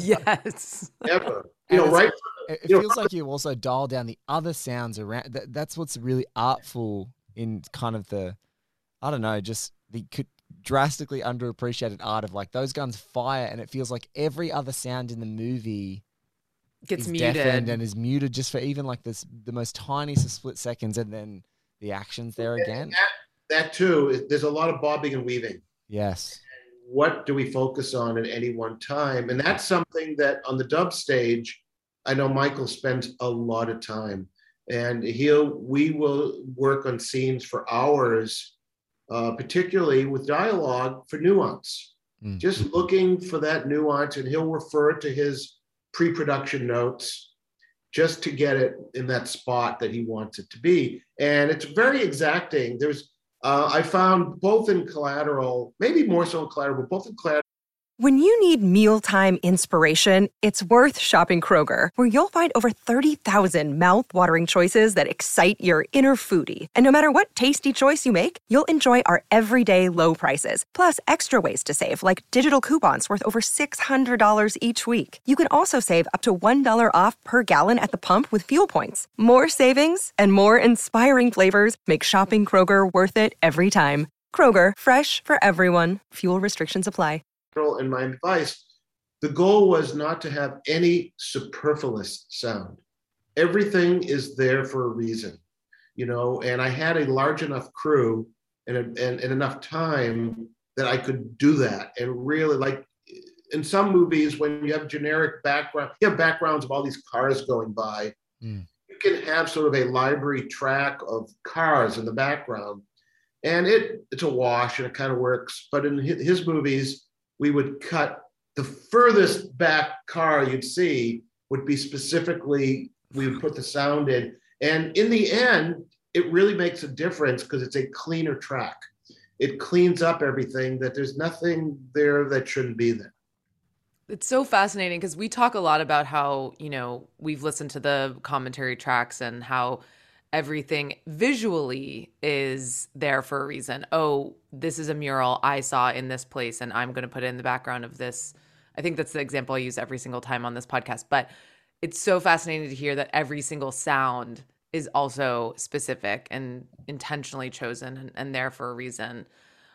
yes ever. You know, right? It, it you feels know, like you also dial down the other sounds around. That, that's what's really artful in kind of the, I don't know, just the could drastically underappreciated art of like those guns fire, and it feels like every other sound in the movie gets is muted deafened and is muted just for even like this the most tiniest of split seconds, and then the action's there again. That, that too, there's a lot of bobbing and weaving. Yes. What do we focus on at any one time? And that's something that on the dub stage, I know Michael spends a lot of time, and he'll we will work on scenes for hours, uh, particularly with dialogue for nuance, mm. just looking for that nuance, and he'll refer to his pre-production notes just to get it in that spot that he wants it to be. And it's very exacting. There's, uh, I found both in Collateral, maybe more so in Collateral, but both in Collateral. When you need mealtime inspiration, it's worth shopping Kroger, where you'll find over thirty thousand mouth-watering choices that excite your inner foodie. And no matter what tasty choice you make, you'll enjoy our everyday low prices, plus extra ways to save, like digital coupons worth over six hundred dollars each week. You can also save up to one dollar off per gallon at the pump with fuel points. More savings and more inspiring flavors make shopping Kroger worth it every time. Kroger, fresh for everyone. Fuel restrictions apply. And my advice, the goal was not to have any superfluous sound. Everything is there for a reason, you know, and I had a large enough crew and, and, and enough time that I could do that. And really, like in some movies, when you have generic background, you have backgrounds of all these cars going by, mm. you can have sort of a library track of cars in the background, and it it's a wash and it kind of works. But in his movies, we would cut the furthest back car you'd see would be specifically, we would put the sound in. And in the end, it really makes a difference because it's a cleaner track. It cleans up everything, that there's nothing there that shouldn't be there. It's so fascinating because we talk a lot about how, you know, we've listened to the commentary tracks and how everything visually is there for a reason. Oh, this is a mural I saw in this place, and I'm going to put it in the background of this. I think that's the example I use every single time on this podcast. But it's so fascinating to hear that every single sound is also specific and intentionally chosen and, and there for a reason.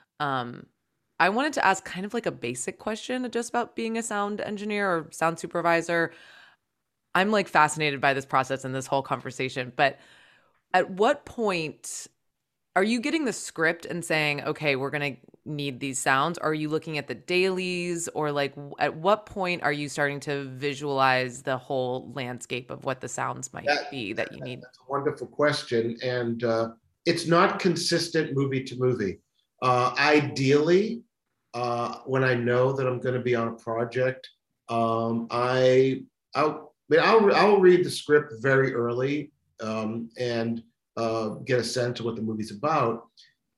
Um, I wanted to ask kind of like a basic question just about being a sound engineer or sound supervisor. I'm like fascinated by this process and this whole conversation, but at what point are you getting the script and saying, okay, we're going to need these sounds? Are you looking at the dailies, or like at what point are you starting to visualize the whole landscape of what the sounds might that, be that you need? That's a wonderful question. And uh, it's not consistent movie to movie. Uh, ideally, uh, when I know that I'm going to be on a project, um, I, I'll, I mean, I'll, I'll read the script very early. Um, and uh, get a sense of what the movie's about.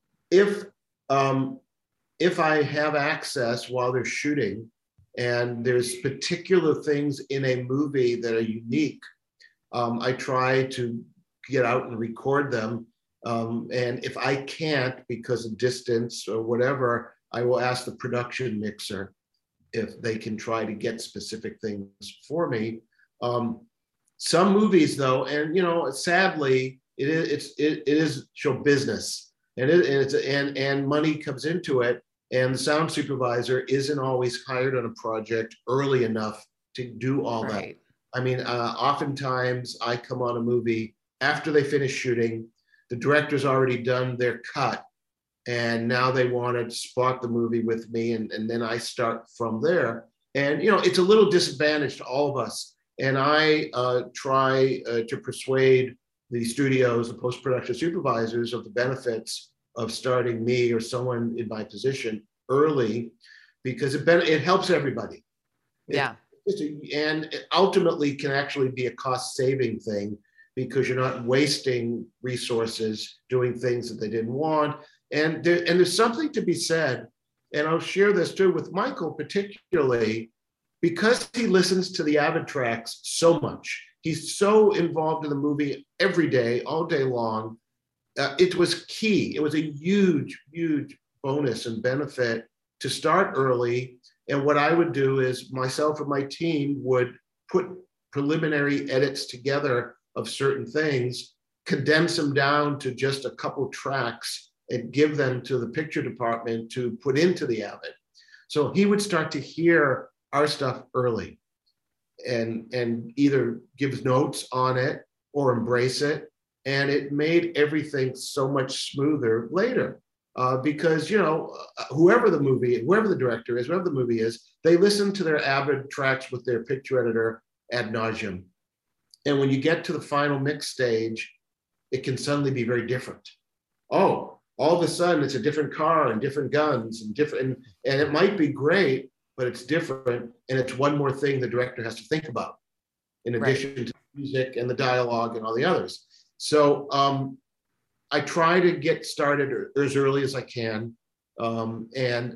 If um, if I have access while they're shooting, and there's particular things in a movie that are unique, um, I try to get out and record them. Um, and if I can't because of distance or whatever, I will ask the production mixer if they can try to get specific things for me. Um, Some movies, though, and you know, sadly, it is it's it, it is show business, and it and it's and and money comes into it, and the sound supervisor isn't always hired on a project early enough to do all right. that. I mean, uh, oftentimes I come on a movie after they finish shooting, the director's already done their cut, and now they want to spot the movie with me, and, and then I start from there. And, you know, it's a little disadvantage to all of us. And I uh, try uh, to persuade the studios, the post-production supervisors of the benefits of starting me or someone in my position early, because it, ben- it helps everybody. Yeah. It, a, and it ultimately can actually be a cost-saving thing, because you're not wasting resources doing things that they didn't want. And, there, and there's something to be said, and I'll share this too with Michael particularly, because he listens to the Avid tracks so much. He's so involved in the movie every day, all day long. Uh, it was key. It was a huge, huge bonus and benefit to start early. And what I would do is myself and my team would put preliminary edits together of certain things, condense them down to just a couple tracks, and give them to the picture department to put into the Avid. So he would start to hear our stuff early and, and either give notes on it or embrace it. And it made everything so much smoother later. Uh, because, you know, whoever the movie, whoever the director is, whoever the movie is, they listen to their Avid tracks with their picture editor ad nauseum. And when you get to the final mix stage, it can suddenly be very different. Oh, all of a sudden it's a different car and different guns and different, and, and it might be great, but it's different. And it's one more thing the director has to think about in addition right. to the music and the dialogue and all the others. So um, I try to get started as early as I can. Um, and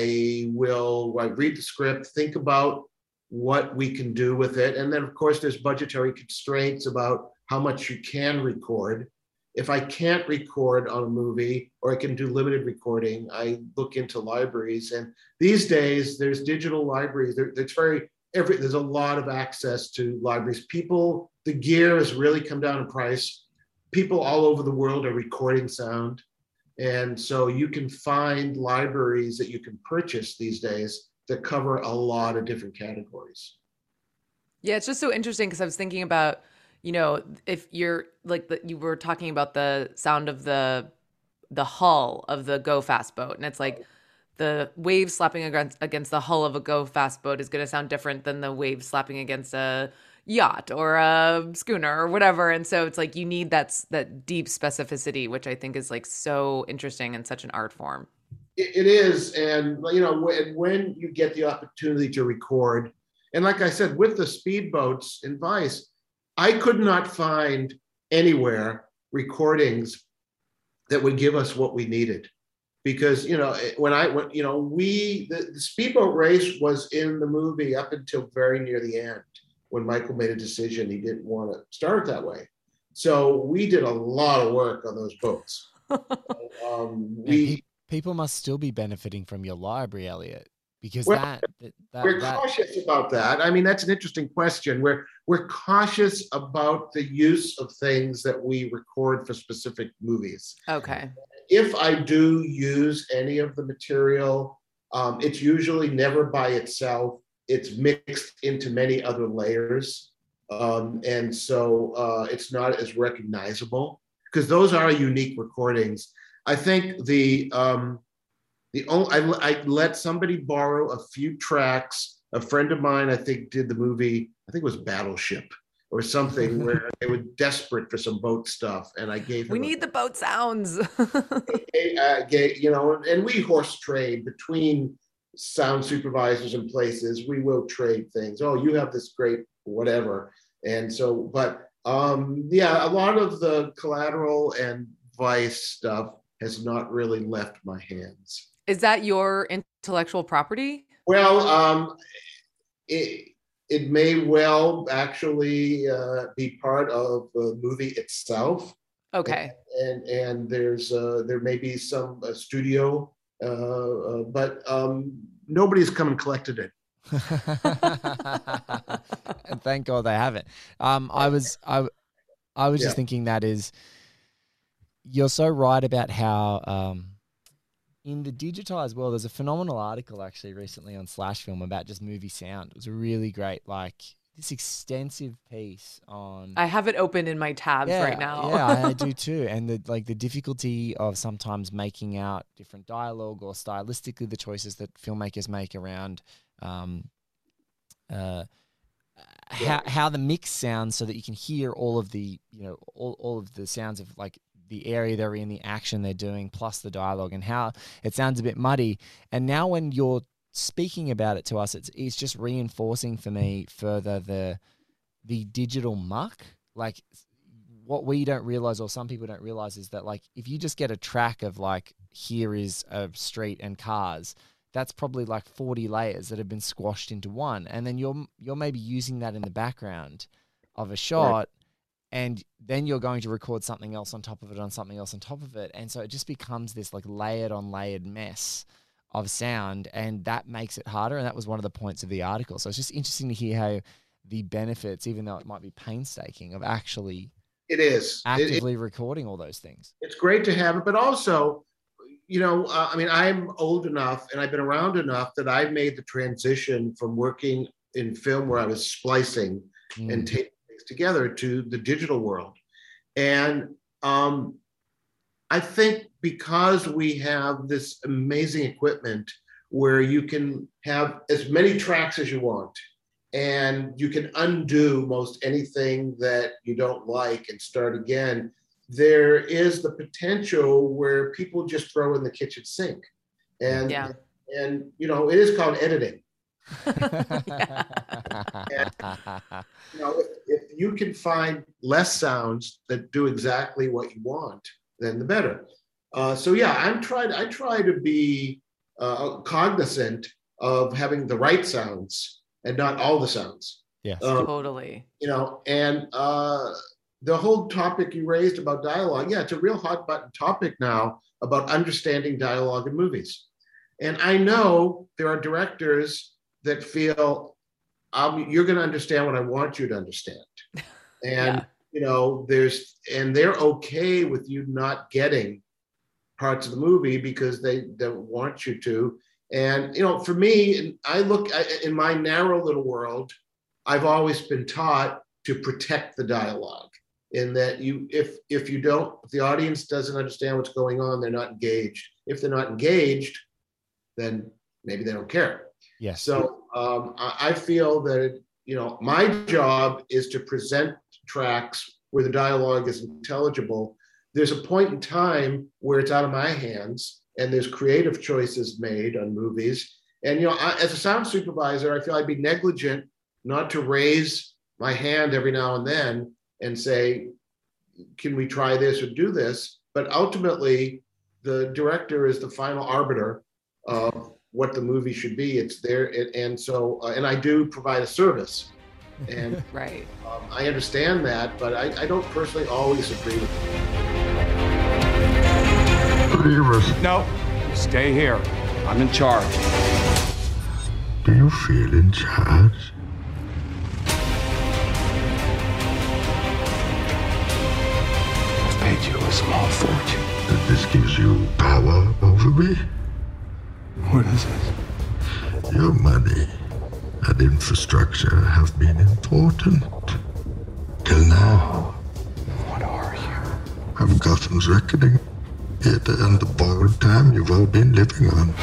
I will I read the script, think about what we can do with it. And then of course there's budgetary constraints about how much you can record. If I can't record on a movie, or I can do limited recording, I look into libraries. And these days, there's digital libraries. There, there's very every. There's a lot of access to libraries. People, the gear has really come down in price. People all over the world are recording sound, and so you can find libraries that you can purchase these days that cover a lot of different categories. Yeah, it's just so interesting because I was thinking about, you know, if you're like the, you were talking about the sound of the the hull of the Go Fast boat, and it's like the waves slapping against against the hull of a Go Fast boat is going to sound different than the waves slapping against a yacht or a schooner or whatever. And so it's like you need that that deep specificity, which I think is like so interesting and such an art form. It, it is, and you know, when, when you get the opportunity to record, and like I said, with the speedboats in Vice, I could not find anywhere recordings that would give us what we needed, because, you know, when I went, you know, we, the, the speedboat race was in the movie up until very near the end, when Michael made a decision he didn't want to start that way. So we did a lot of work on those boats. um, we pe- people must still be benefiting from your library, Elliot. Because well, that, that we're that, cautious about that. I mean, that's an interesting question. We're we're cautious about the use of things that we record for specific movies. Okay. If I do use any of the material, um, it's usually never by itself. It's mixed into many other layers, um, and so uh, it's not as recognizable, because those are unique recordings. I think the um, The only, I, I let somebody borrow a few tracks. A friend of mine, I think, did the movie, I think it was Battleship or something, where they were desperate for some boat stuff. And I gave him We a, need the boat sounds. I gave, you know, and we horse trade between sound supervisors and places. We will trade things. Oh, you have this great whatever. And so, but um, yeah, a lot of the Collateral and Vice stuff has not really left my hands. Is that your intellectual property? Well, um, it, it may well actually uh, be part of the movie itself. Okay. And and, and there's uh, there may be some uh, studio, uh, uh, but um, nobody's come and collected it. And thank God they haven't. Um, I was I, I was Yeah. just thinking that is, you're so right about how um, in the digitized world, there's a phenomenal article actually recently on Slash Film about just movie sound. It was a really great like this extensive piece on. I have it open in my tabs yeah, right now. yeah, I, I do too. And the like the difficulty of sometimes making out different dialogue or stylistically the choices that filmmakers make around um, uh, how how the mix sounds so that you can hear all of the you know all all of the sounds of like the area they're in, the action they're doing, plus the dialogue, and how it sounds a bit muddy. And now when you're speaking about it to us, it's it's just reinforcing for me further the the digital muck. Like what we don't realize, or some people don't realize, is that like if you just get a track of like here is a street and cars, that's probably like forty layers that have been squashed into one, and then you're you're maybe using that in the background of a shot. Right. And then you're going to record something else on top of it, on something else on top of it. And so it just becomes this like layered on layered mess of sound, and that makes it harder. And that was one of the points of the article. So it's just interesting to hear how the benefits, even though it might be painstaking, of actually it is actively it, it, recording all those things. It's great to have it, but also, you know, uh, I mean, I'm old enough and I've been around enough that I made the transition from working in film where I was splicing mm. and taping together to the digital world. And um, I think because we have this amazing equipment where you can have as many tracks as you want, and you can undo most anything that you don't like and start again, there is the potential where people just throw in the kitchen sink. And, yeah. and you know, it is called editing. yeah. And, you know, if, if you can find less sounds that do exactly what you want, then the better. Uh, so yeah, I'm trying. I try to be uh, cognizant of having the right sounds and not all the sounds. Yes, um, totally. You know, and uh, the whole topic you raised about dialogue, yeah, it's a real hot button topic now about understanding dialogue in movies. And I know there are directors that feel um, you're going to understand what I want you to understand. And, yeah. you know, there's, and they're okay with you not getting parts of the movie because they don't want you to. And, you know, for me, I look I, in my narrow little world, I've always been taught to protect the dialogue, in that you, if, if you don't, if the audience doesn't understand what's going on, they're not engaged. If they're not engaged, then maybe they don't care. Yes. So um, I, I feel that, it, you know, my job is to present tracks where the dialogue is intelligible. There's a point in time where it's out of my hands and there's creative choices made on movies. And, you know, I, as a sound supervisor, I feel I'd be negligent not to raise my hand every now and then and say, can we try this or do this? But ultimately, the director is the final arbiter of what the movie should be. It's there. It, and so, uh, and I do provide a service. And right. um, I understand that, but I, I don't personally always agree with it. No, stay here. I'm in charge. Do you feel in charge? I've paid you a small fortune. That this gives you power over me? What is this? Your money and infrastructure have been important. Till now. What are you? I'm Gotham's reckoning. Here to end the borrowed time you've all been living on.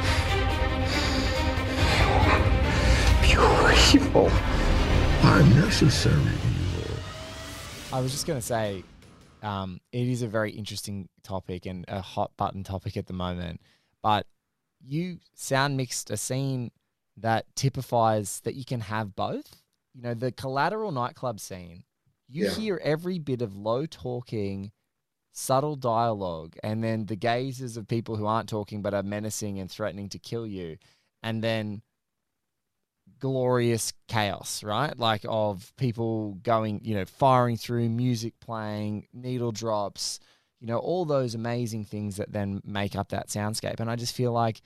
Pure evil. Unnecessary evil. I was just going to say, um, it is a very interesting topic and a hot button topic at the moment, but you sound mixed a scene that typifies that you can have both. You know, the Collateral nightclub scene, you yeah. hear every bit of low talking, subtle dialogue, and then the gazes of people who aren't talking but are menacing and threatening to kill you, and then glorious chaos, right? Like of people going, you know, firing through, music playing, needle drops, you know, all those amazing things that then make up that soundscape. And I just feel like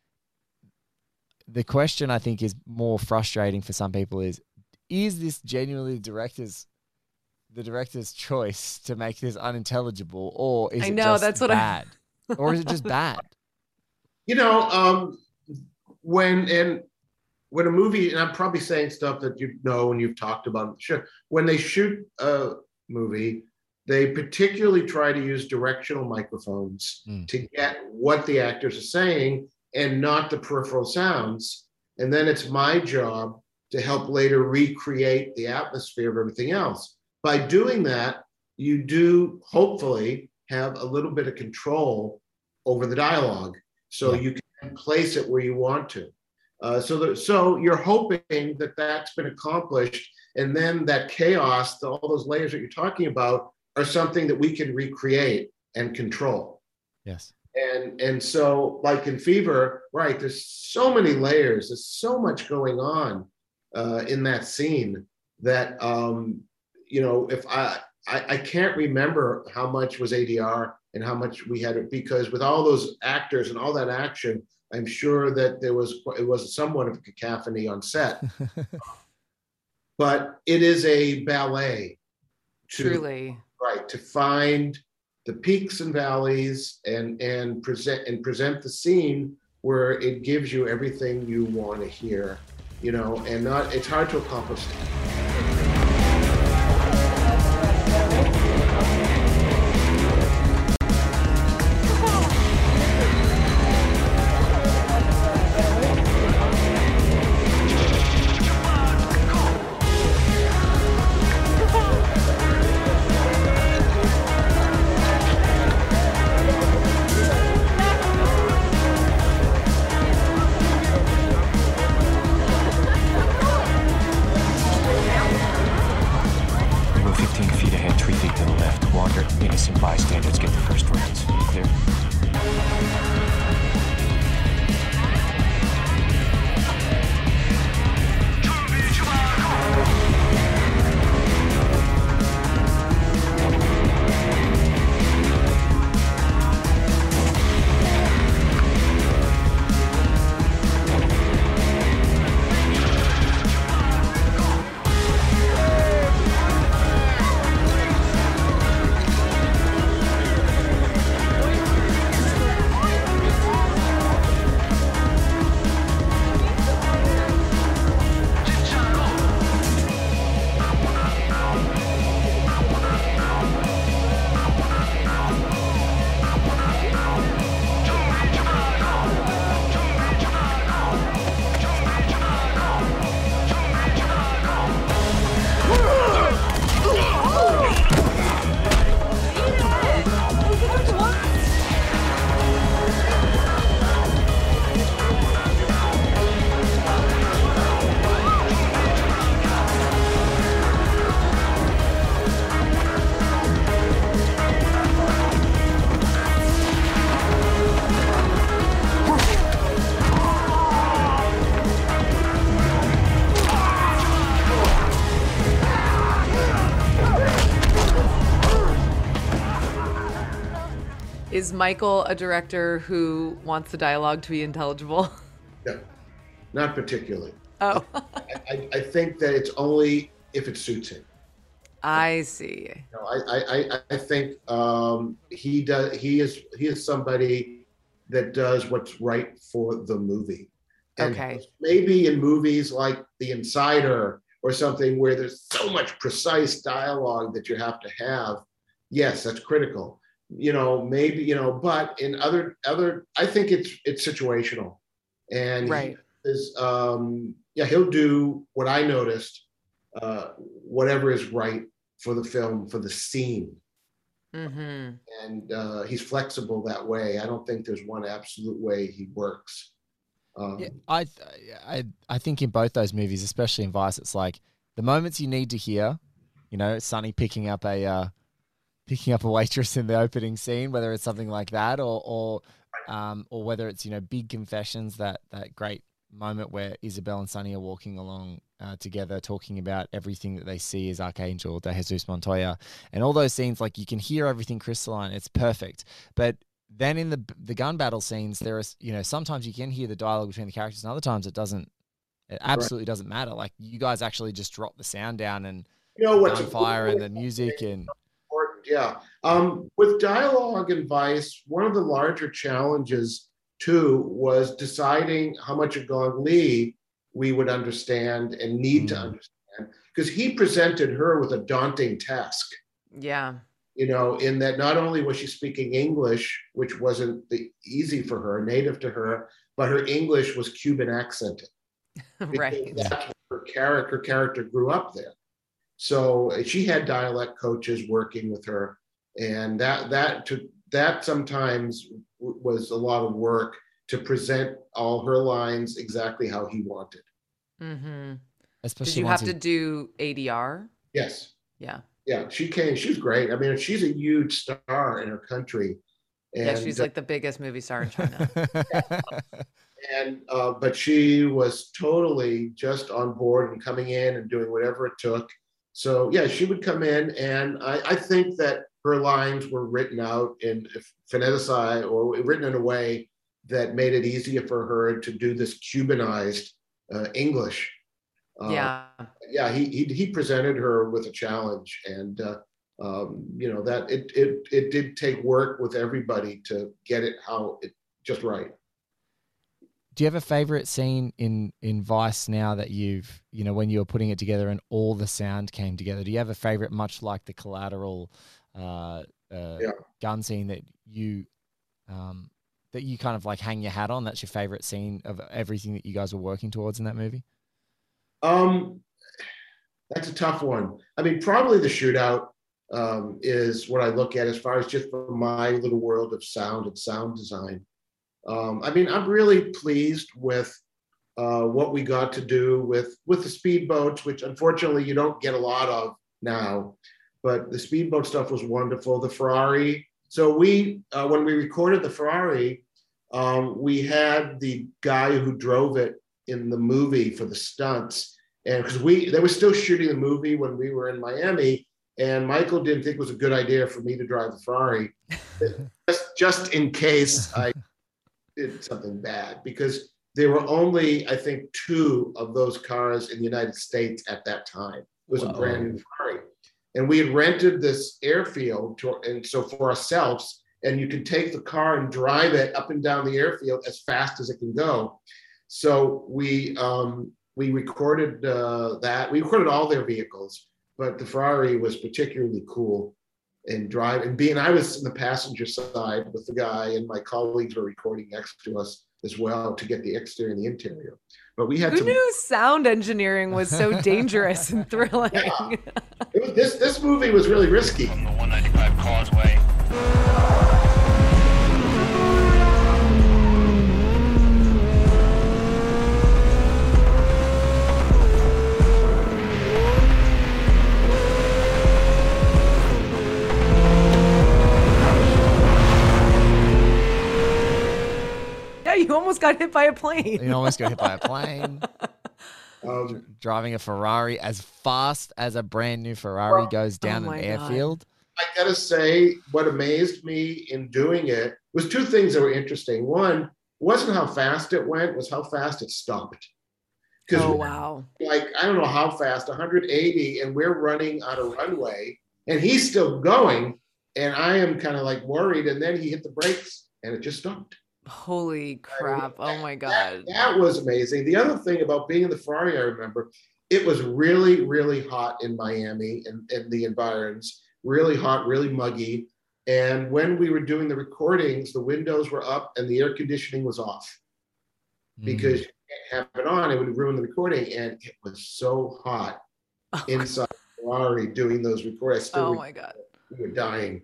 the question I think is more frustrating for some people is, is this genuinely the director's the director's choice to make this unintelligible, or is I it know, just that's what bad? Or is it just bad? You know, um, when, and when a movie, and I'm probably saying stuff that you know and you've talked about, sure, when they shoot a movie, they particularly try to use directional microphones mm. to get what the actors are saying and not the peripheral sounds. And then it's my job to help later recreate the atmosphere of everything else. By doing that, you do hopefully have a little bit of control over the dialogue, so yeah. you can place it where you want to. Uh, so, that, so you're hoping that that's been accomplished, and then that chaos, the, all those layers that you're talking about, are something that we can recreate and control. Yes. And and so, like in Fever, right? There's so many layers. There's so much going on uh, in that scene that um, you know, if I, I I can't remember how much was A D R and how much we had, because with all those actors and all that action, I'm sure that there was it was somewhat of a cacophony on set. But it is a ballet. To, Truly. Right, to find the peaks and valleys and and present and present the scene where it gives you everything you want to hear, you know, and not it's hard to accomplish that. Is Michael a director who wants the dialogue to be intelligible? No, not particularly. Oh. I, I, I think that it's only if it suits him. I see. No, I, I, I think um, he does. He is he is somebody that does what's right for the movie. And okay. Maybe in movies like The Insider or something where there's so much precise dialogue that you have to have. Yes, that's critical. You know, maybe, you know, but in other, other, I think it's, it's situational. And right. he is, um, yeah, he'll do what I noticed, uh, whatever is right for the film, for the scene. Mm-hmm. And uh, he's flexible that way. I don't think there's one absolute way he works. Um, yeah, I, I, I think in both those movies, especially in Vice, it's like the moments you need to hear, you know, Sonny picking up a, uh, picking up a waitress in the opening scene, whether it's something like that, or or um, or whether it's, you know, big confessions, that that great moment where Isabel and Sonny are walking along uh, together, talking about everything that they see as Archangel De Jesus Montoya, and all those scenes, like you can hear everything crystalline. It's perfect. But then in the the gun battle scenes, there is, you know, sometimes you can hear the dialogue between the characters, and other times it doesn't. It absolutely doesn't matter. Like you guys actually just drop the sound down and you know what's gunfire and the music and. Yeah. Um, with dialogue and Vice, one of the larger challenges too was deciding how much of Gong Li we would understand and need Mm. to understand, because he presented her with a daunting task. Yeah. You know, in that not only was she speaking English, which wasn't the, easy for her, native to her, but her English was Cuban accented. Right. That's where her character, her character grew up there. So she had dialect coaches working with her, and that that to that sometimes w- was a lot of work to present all her lines exactly how he wanted. Mm-hmm. Especially Did you once have he- to do A D R? Yes. Yeah. Yeah, she came. She was great. I mean, she's a huge star in her country. And, Yeah, she's like the biggest movie star in China. and uh, but she was totally just on board and coming in and doing whatever it took. So yeah, she would come in, and I, I think that her lines were written out in phoneticized or written in a way that made it easier for her to do this Cubanized uh, English. Uh, Yeah. yeah, he, he he presented her with a challenge, and uh, um, you know that it it it did take work with everybody to get it how it just right. Do you have a favorite scene in in Vice now that you've, you know, when you were putting it together and all the sound came together? Do you have a favorite, much like the Collateral uh, uh, Yeah. gun scene that you um, that you kind of like hang your hat on? That's your favorite scene of everything that you guys were working towards in that movie? Um, that's a tough one. I mean, probably the shootout um, is what I look at as far as just for my little world of sound and sound design. Um, I mean, I'm really pleased with uh, what we got to do with with the speedboats, which unfortunately you don't get a lot of now. But the speedboat stuff was wonderful. The Ferrari. So we, uh, when we recorded the Ferrari, um, we had the guy who drove it in the movie for the stunts, and because we they were still shooting the movie when we were in Miami, and Michael didn't think it was a good idea for me to drive the Ferrari, just, just in case I did something bad, because there were only, I think, two of those cars in the United States at that time. It was Whoa. a brand new Ferrari, and we had rented this airfield, to, and so for ourselves, and you can take the car and drive it up and down the airfield as fast as it can go. So we um, we recorded uh, that. We recorded all their vehicles, but the Ferrari was particularly cool and drive and being. I was in the passenger side with the guy, and my colleagues were recording next to us as well to get the exterior and the interior. But we had Who to. knew sound engineering was so dangerous and thrilling? Yeah. It was, this this movie was really risky. From the one ninety-five Causeway. Yeah, you almost got hit by a plane. You almost got hit by a plane. Um, Driving a Ferrari as fast as a brand new Ferrari goes down Oh an my airfield. I gotta say, what amazed me in doing it was two things that were interesting. One wasn't how fast it went, was how fast it stopped. Because Oh, wow. like, I don't know how fast, one hundred eighty, and we're running on a runway, and he's still going, and I am kind of like worried, and then he hit the brakes, and it just stopped. Holy crap. Oh my That, God. that was amazing. The other thing about being in the Ferrari, I remember, it was really, really hot in Miami and, and the environs, really hot, really muggy. And when we were doing the recordings, the windows were up and the air conditioning was off because you can't have it on, it would ruin the recording. And it was so hot inside the Ferrari doing those recordings. I still Oh re- my God. we were dying.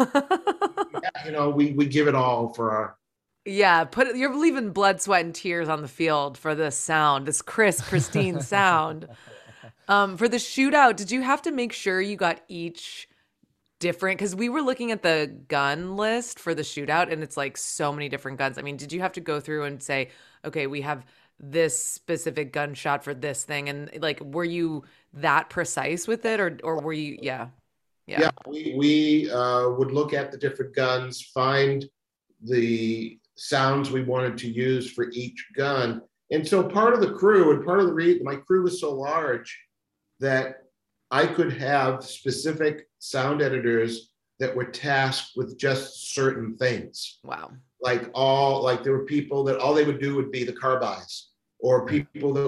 Yeah, you know, we, we give it all for our. Yeah, put you're leaving blood, sweat, and tears on the field for this sound, this crisp, pristine sound. Um, for the shootout, did you have to make sure you got each different? Because we were looking at the gun list for the shootout, and it's like so many different guns. I mean, did you have to go through and say, okay, we have this specific gunshot for this thing, and like, were you that precise with it, or or were you? Yeah, yeah. Yeah, we, we uh, would look at the different guns, find the sounds we wanted to use for each gun. And so part of the crew and part of the reason my crew was so large that I could have specific sound editors that were tasked with just certain things. Wow. Like all, like there were people that all they would do would be the carbines, or people that would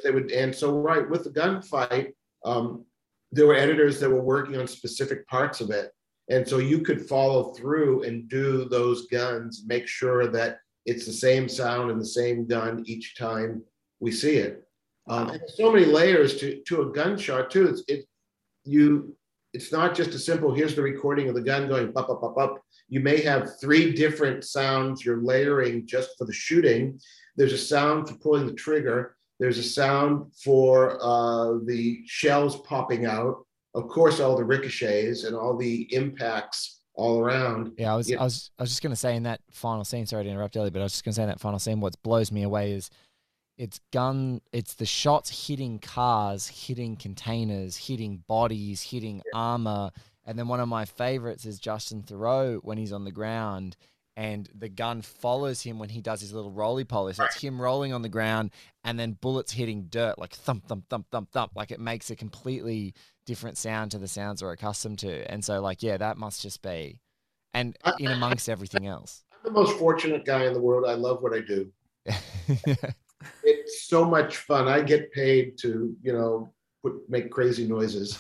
they would, and so right with the gunfight, um, there were editors that were working on specific parts of it. And so you could follow through and do those guns, make sure that it's the same sound and the same gun each time we see it. Um, and there's so many layers to, to a gunshot too. It's it you. It's not just a simple, here's the recording of the gun going up, up, up, up. You may have three different sounds you're layering just for the shooting. There's a sound for pulling the trigger. There's a sound for uh, the shells popping out. Of course, all the ricochets and all the impacts all around. Yeah, I was, Yeah. I was, I was just gonna say in that final scene. Sorry to interrupt, Ellie, but I was just gonna say in that final scene, what blows me away is it's gun, it's the shots hitting cars, hitting containers, hitting bodies, hitting armor, and then one of my favorites is Justin Theroux when he's on the ground. And the gun follows him when he does his little roly-poly. So it's him rolling on the ground and then bullets hitting dirt, like thump, thump, thump, thump, thump. Like it makes a completely different sound to the sounds we're accustomed to. And so like, yeah, that must just be, and in amongst everything else. I'm the most fortunate guy in the world. I love what I do. It's so much fun. I get paid to, you know, put, make crazy noises.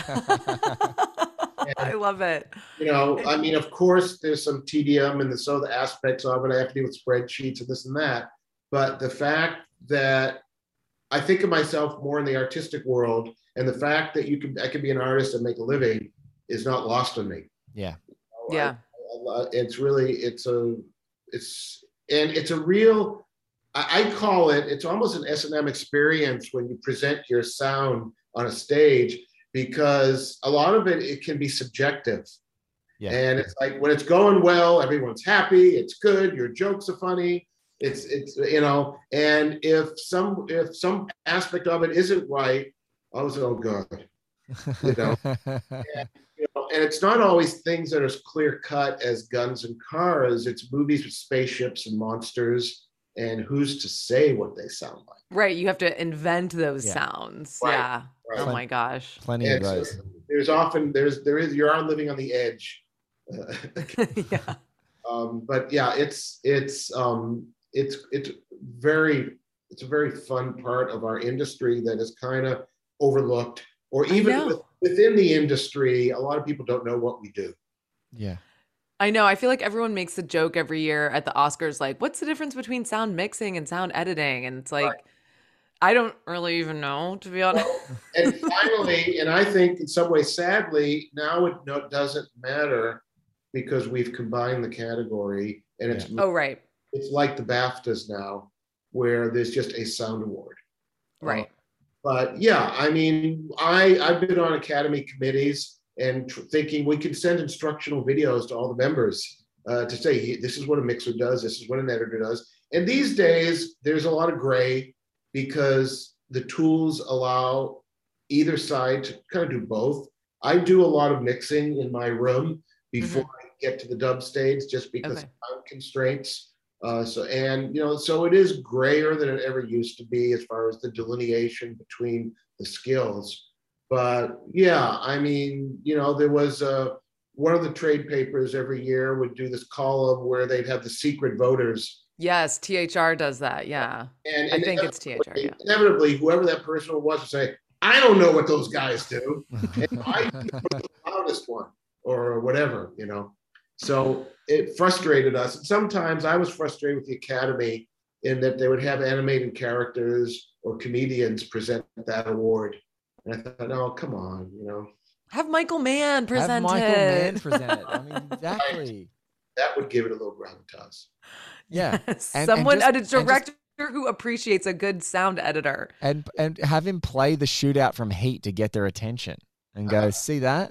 I love it. You know, I mean, of course, there's some T D M and the so the aspects of it. I have to deal with spreadsheets and this and that. But the fact that I think of myself more in the artistic world, and the fact that you can, I can be an artist and make a living is not lost on me. Yeah. You know, Yeah. I, I, it's really, it's a, it's, and it's a real, I, I call it, it's almost an S and M experience when you present your sound on a stage, because a lot of it, it can be subjective. Yeah. And it's like, when it's going well, everyone's happy, it's good, your jokes are funny, it's, it's, you know, and if some, if some aspect of it isn't right, I was, oh God, you know, and, you know, and it's not always things that are as clear cut as guns and cars. It's movies with spaceships and monsters, and who's to say what they sound like? Right. You have to invent those Yeah. sounds. Right, Yeah. right. Oh my gosh. Plenty And of so those. there's often, there's, there is, you are living on the edge. Uh, Yeah. um, but yeah, it's, it's, um, it's, it's very, it's a very fun part of our industry that is kind of overlooked, or even with, within the industry, a lot of people don't know what we do. Yeah. I know. I feel like everyone makes the joke every year at the Oscars, like, what's the difference between sound mixing and sound editing? And it's like, Right. I don't really even know, to be honest. And finally, and I think in some ways, sadly, now it no, doesn't matter, because we've combined the category, and it's Oh, right. it's like the BAFTAs now, where there's just a sound award. Right. Uh, but yeah, I mean, I I've been on Academy committees and tr- thinking we can send instructional videos to all the members uh, to say, "Hey, this is what a mixer does, this is what an editor does." And these days, there's a lot of gray, because the tools allow either side to kind of do both. I do a lot of mixing in my room before I get to the dub stage, just because Okay. of time constraints. Uh, so, and, you know, so it is grayer than it ever used to be as far as the delineation between the skills. But yeah, I mean, you know, there was uh, one of the trade papers every year would do this column where they'd have the secret voters. Yes. T H R does that. Yeah. And, I and think it's T H R. Yeah. inevitably, whoever that person was would say, I don't know what those guys do. And I think I'm the loudest one, or whatever, you know. So it frustrated us. And sometimes I was frustrated with the Academy in that they would have animated characters or comedians present that award. And I thought, oh, come on, you know. Have Michael Mann present Have Michael it. Mann present it. I mean, exactly. That would give it a little gravitas. Yeah. Yes. And- and Someone, just- a and just- director who appreciates a good sound editor. And and have him play the shootout from Heat to get their attention and go, see that?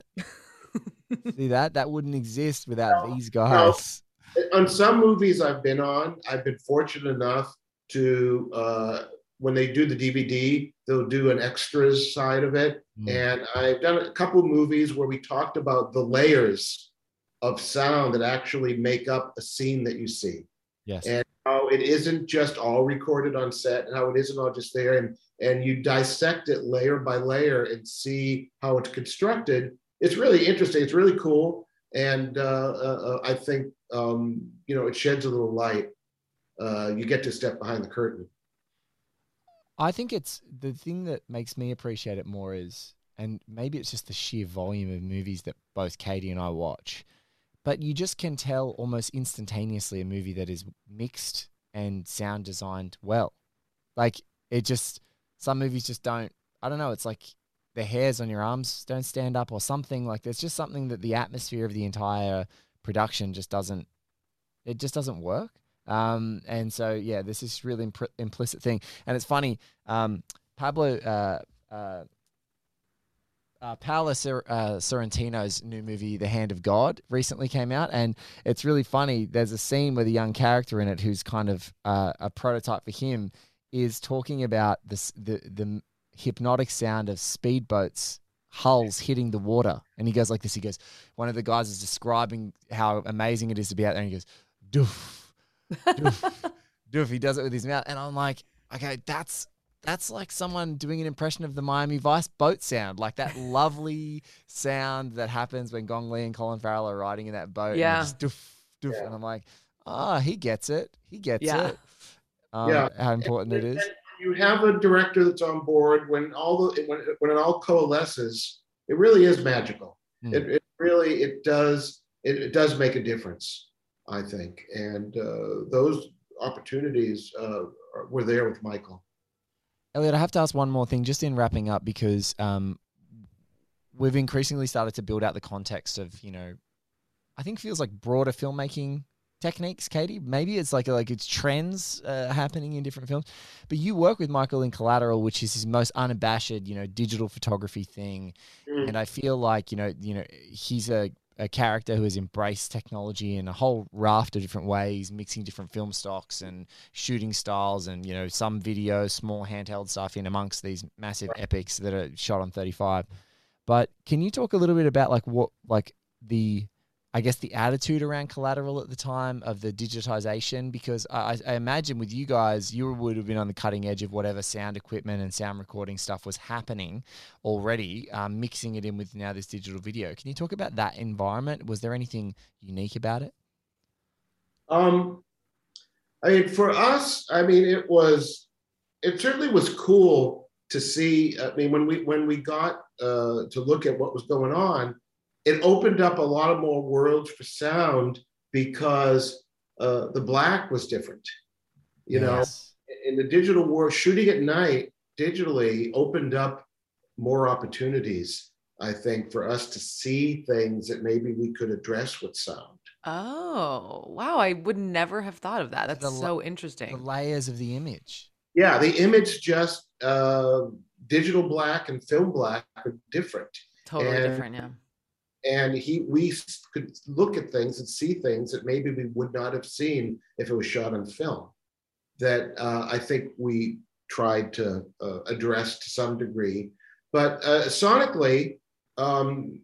See that? That wouldn't exist without these guys. On some movies I've been on, I've been fortunate enough to, uh, when they do the D V D, they'll do an extras side of it. Mm. And I've done a couple of movies where we talked about the layers of sound that actually make up a scene that you see. Yes. And how it isn't just all recorded on set, and how it isn't all just there. And, and you dissect it layer by layer and see how it's constructed. It's really interesting. It's really cool. And uh, uh, I think, um, you know, it sheds a little light. Uh, you get to step behind the curtain. I think it's the thing that makes me appreciate it more is, and maybe it's just the sheer volume of movies that both Katie and I watch, but you just can tell almost instantaneously a movie that is mixed and sound designed well. Like it just, some movies just don't, I don't know, it's like the hairs on your arms don't stand up or something. Like there's just something that the atmosphere of the entire production just doesn't, it just doesn't work. Um, and so, yeah, this is really imp- implicit thing. And it's funny, um, Pablo, uh, uh, uh, Paolo Sor- uh, Sorrentino's new movie, The Hand of God, recently came out. And it's really funny. There's a scene with a young character in it who's kind of uh, a prototype for him, is talking about this, the, the hypnotic sound of speedboats hulls hitting the water. And he goes like this. He goes, one of the guys is describing how amazing it is to be out there. And he goes, doof. doof, doof. He does it with his mouth, and I'm like, okay, that's that's like someone doing an impression of the Miami Vice boat sound, like that lovely sound that happens when Gong Li and Colin Farrell are riding in that boat. Yeah, and just doof, doof, yeah. And I'm like, ah, oh, he gets it. He gets yeah. it. Um, yeah, how important and, it is. You have a director that's on board when all the when when it all coalesces. It really is magical. Mm. It, it really it does it, it does make a difference, I think, and uh, those opportunities uh, were there with Michael. Elliot, I have to ask one more thing just in wrapping up, because um, we've increasingly started to build out the context of, you know, I think feels like broader filmmaking techniques, Katie. Maybe it's like like it's trends uh, happening in different films. But you work with Michael in Collateral, which is his most unabashed, you know, digital photography thing. Mm. And I feel like, you know, you know, he's a a character who has embraced technology in a whole raft of different ways, mixing different film stocks and shooting styles and, you know, some video, small handheld stuff in amongst these massive right. epics that are shot on thirty-five. But can you talk a little bit about like what, like the, I guess the attitude around Collateral at the time of the digitization? Because I, I imagine with you guys, you would have been on the cutting edge of whatever sound equipment and sound recording stuff was happening already, um, mixing it in with now this digital video. Can you talk about that environment? Was there anything unique about it? Um, I mean, for us, I mean, it was, it certainly was cool to see. I mean, when we when we got uh, to look at what was going on, it opened up a lot of more worlds for sound because uh, the black was different. You yes. know, in the digital world, shooting at night digitally opened up more opportunities, I think, for us to see things that maybe we could address with sound. Oh, wow. I would never have thought of that. That's the, so interesting. The layers of the image. Yeah, the image just, uh, digital black and film black are different. Totally and, different, yeah. And he, we could look at things and see things that maybe we would not have seen if it was shot on film. That uh, I think we tried to uh, address to some degree. But uh, sonically, um,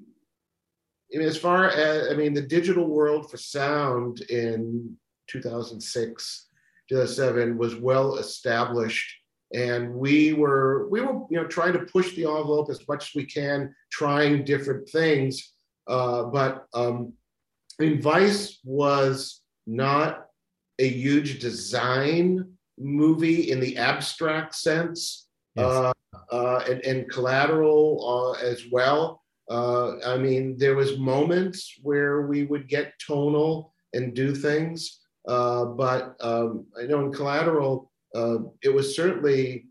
I mean, as far as, I mean, the digital world for sound in two thousand six, two thousand seven was well established. And we were, we were, you know, trying to push the envelope as much as we can, trying different things. Uh, but um, I mean, Vice was not a huge design movie in the abstract sense, yes. uh, uh, and, and Collateral uh, as well. Uh, I mean, there was moments where we would get tonal and do things, uh, but um, I know in Collateral, uh, it was certainly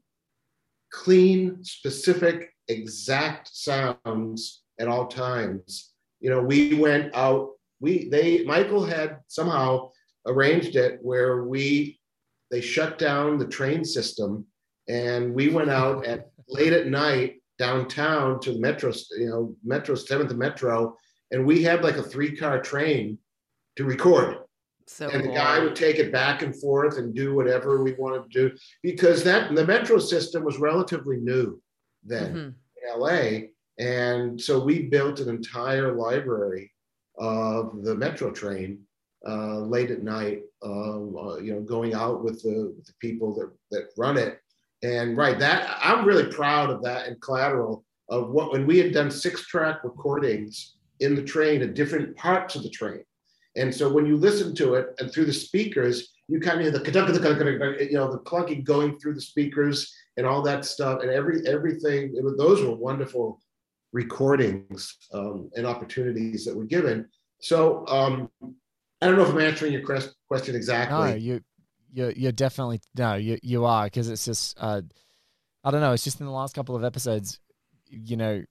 clean, specific, exact sounds at all times. You know, we went out, we, they, Michael had somehow arranged it where we, they shut down the train system and we went out at late at night downtown to Metro, you know, Metro, seventh Metro, and we had like a three car train to record. So and the cool. guy would take it back and forth and do whatever we wanted to do, because that the Metro system was relatively new then mm-hmm. in L A. And so we built an entire library of the Metro train uh, late at night, um, uh, you know, going out with the, with the people that, that run it. And right, that I'm really proud of that in Collateral, of what, when we had done six track recordings in the train at different parts of the train. And so when you listen to it and through the speakers, you kind of hear the, you know, the clunking going through the speakers and all that stuff, and every everything. It was, those were wonderful recordings um, and opportunities that were given. So um, I don't know if I'm answering your question exactly. No, you, you, you're definitely no, you, you are, because it's just, uh, I don't know. It's just in the last couple of episodes, you know,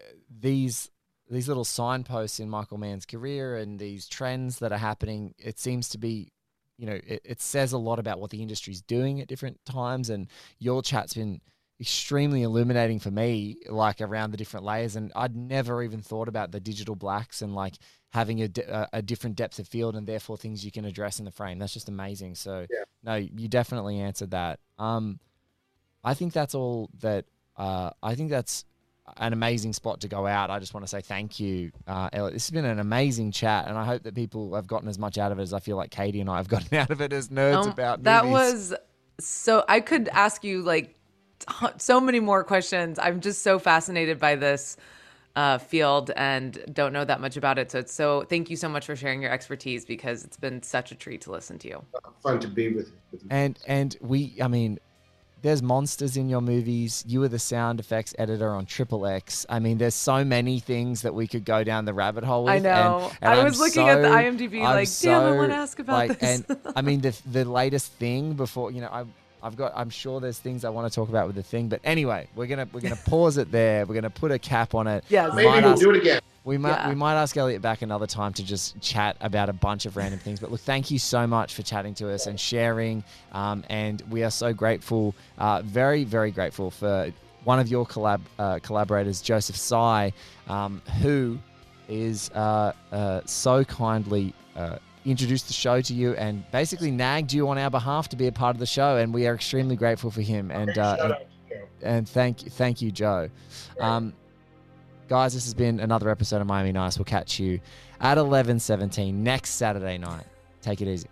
these these little signposts in Michael Mann's career and these trends that are happening. It seems to be, you know, it, it says a lot about what the industry's doing at different times. And your chat's been extremely illuminating for me, like around the different layers. And I'd never even thought about the digital blacks and like having a, a, a different depth of field and therefore things you can address in the frame. That's just amazing. So yeah. no, you definitely answered that. Um, I think that's all that, uh, I think that's an amazing spot to go out. I just want to say thank you, uh, Elliot. This has been an amazing chat, and I hope that people have gotten as much out of it as I feel like Katie and I have gotten out of it as nerds um, about that movies. was so, I could ask you like so many more questions. I'm just so fascinated by this uh, field and don't know that much about it. So it's so, thank you so much for sharing your expertise, because it's been such a treat to listen to you. Fun to be with you. And, and we, I mean, there's monsters in your movies. You were the sound effects editor on Triple X. I mean, there's so many things that we could go down the rabbit hole with. I know. And, and I I'm was looking so, at the IMDb I'm like, so, damn, I want to ask about like, this. And I mean, the the latest thing before, you know, I I've got, I'm sure there's things I want to talk about with the thing, but anyway, we're gonna we're gonna pause it there. We're gonna put a cap on it. Yes. Maybe we'll ask, do it again. We might Yeah. we might ask Elliot back another time to just chat about a bunch of random things. But look, thank you so much for chatting to us and sharing. Um, and we are so grateful, uh, very very grateful for one of your collab uh, collaborators, Joseph Tsai, um, who is uh, uh, so kindly Uh, introduced the show to you and basically nagged you on our behalf to be a part of the show, and we are extremely grateful for him. And uh, and, and thank you, thank you, Joe. Um, guys, this has been another episode of Miami Nice. We'll catch you at eleven seventeen next Saturday night. Take it easy.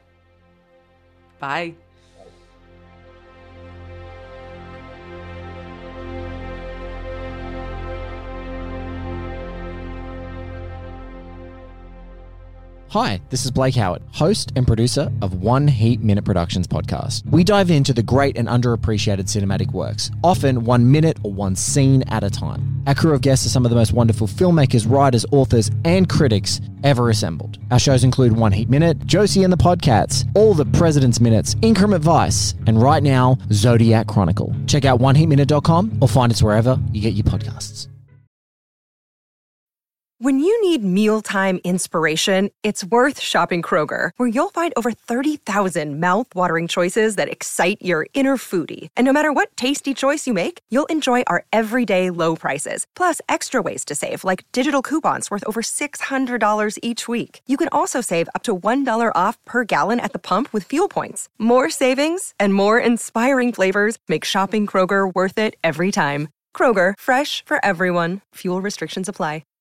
Bye. Hi, this is Blake Howard, host and producer of One Heat Minute Productions podcast. We dive into the great and underappreciated cinematic works, often one minute or one scene at a time. Our crew of guests are some of the most wonderful filmmakers, writers, authors, and critics ever assembled. Our shows include One Heat Minute, Josie and the Podcats, All the President's Minutes, Increment Vice, and right now, Zodiac Chronicle. Check out one heat minute dot com or find us wherever you get your podcasts. When you need mealtime inspiration, it's worth shopping Kroger, where you'll find over thirty thousand mouth-watering choices that excite your inner foodie. And no matter what tasty choice you make, you'll enjoy our everyday low prices, plus extra ways to save, like digital coupons worth over six hundred dollars each week. You can also save up to one dollar off per gallon at the pump with fuel points. More savings and more inspiring flavors make shopping Kroger worth it every time. Kroger, fresh for everyone. Fuel restrictions apply.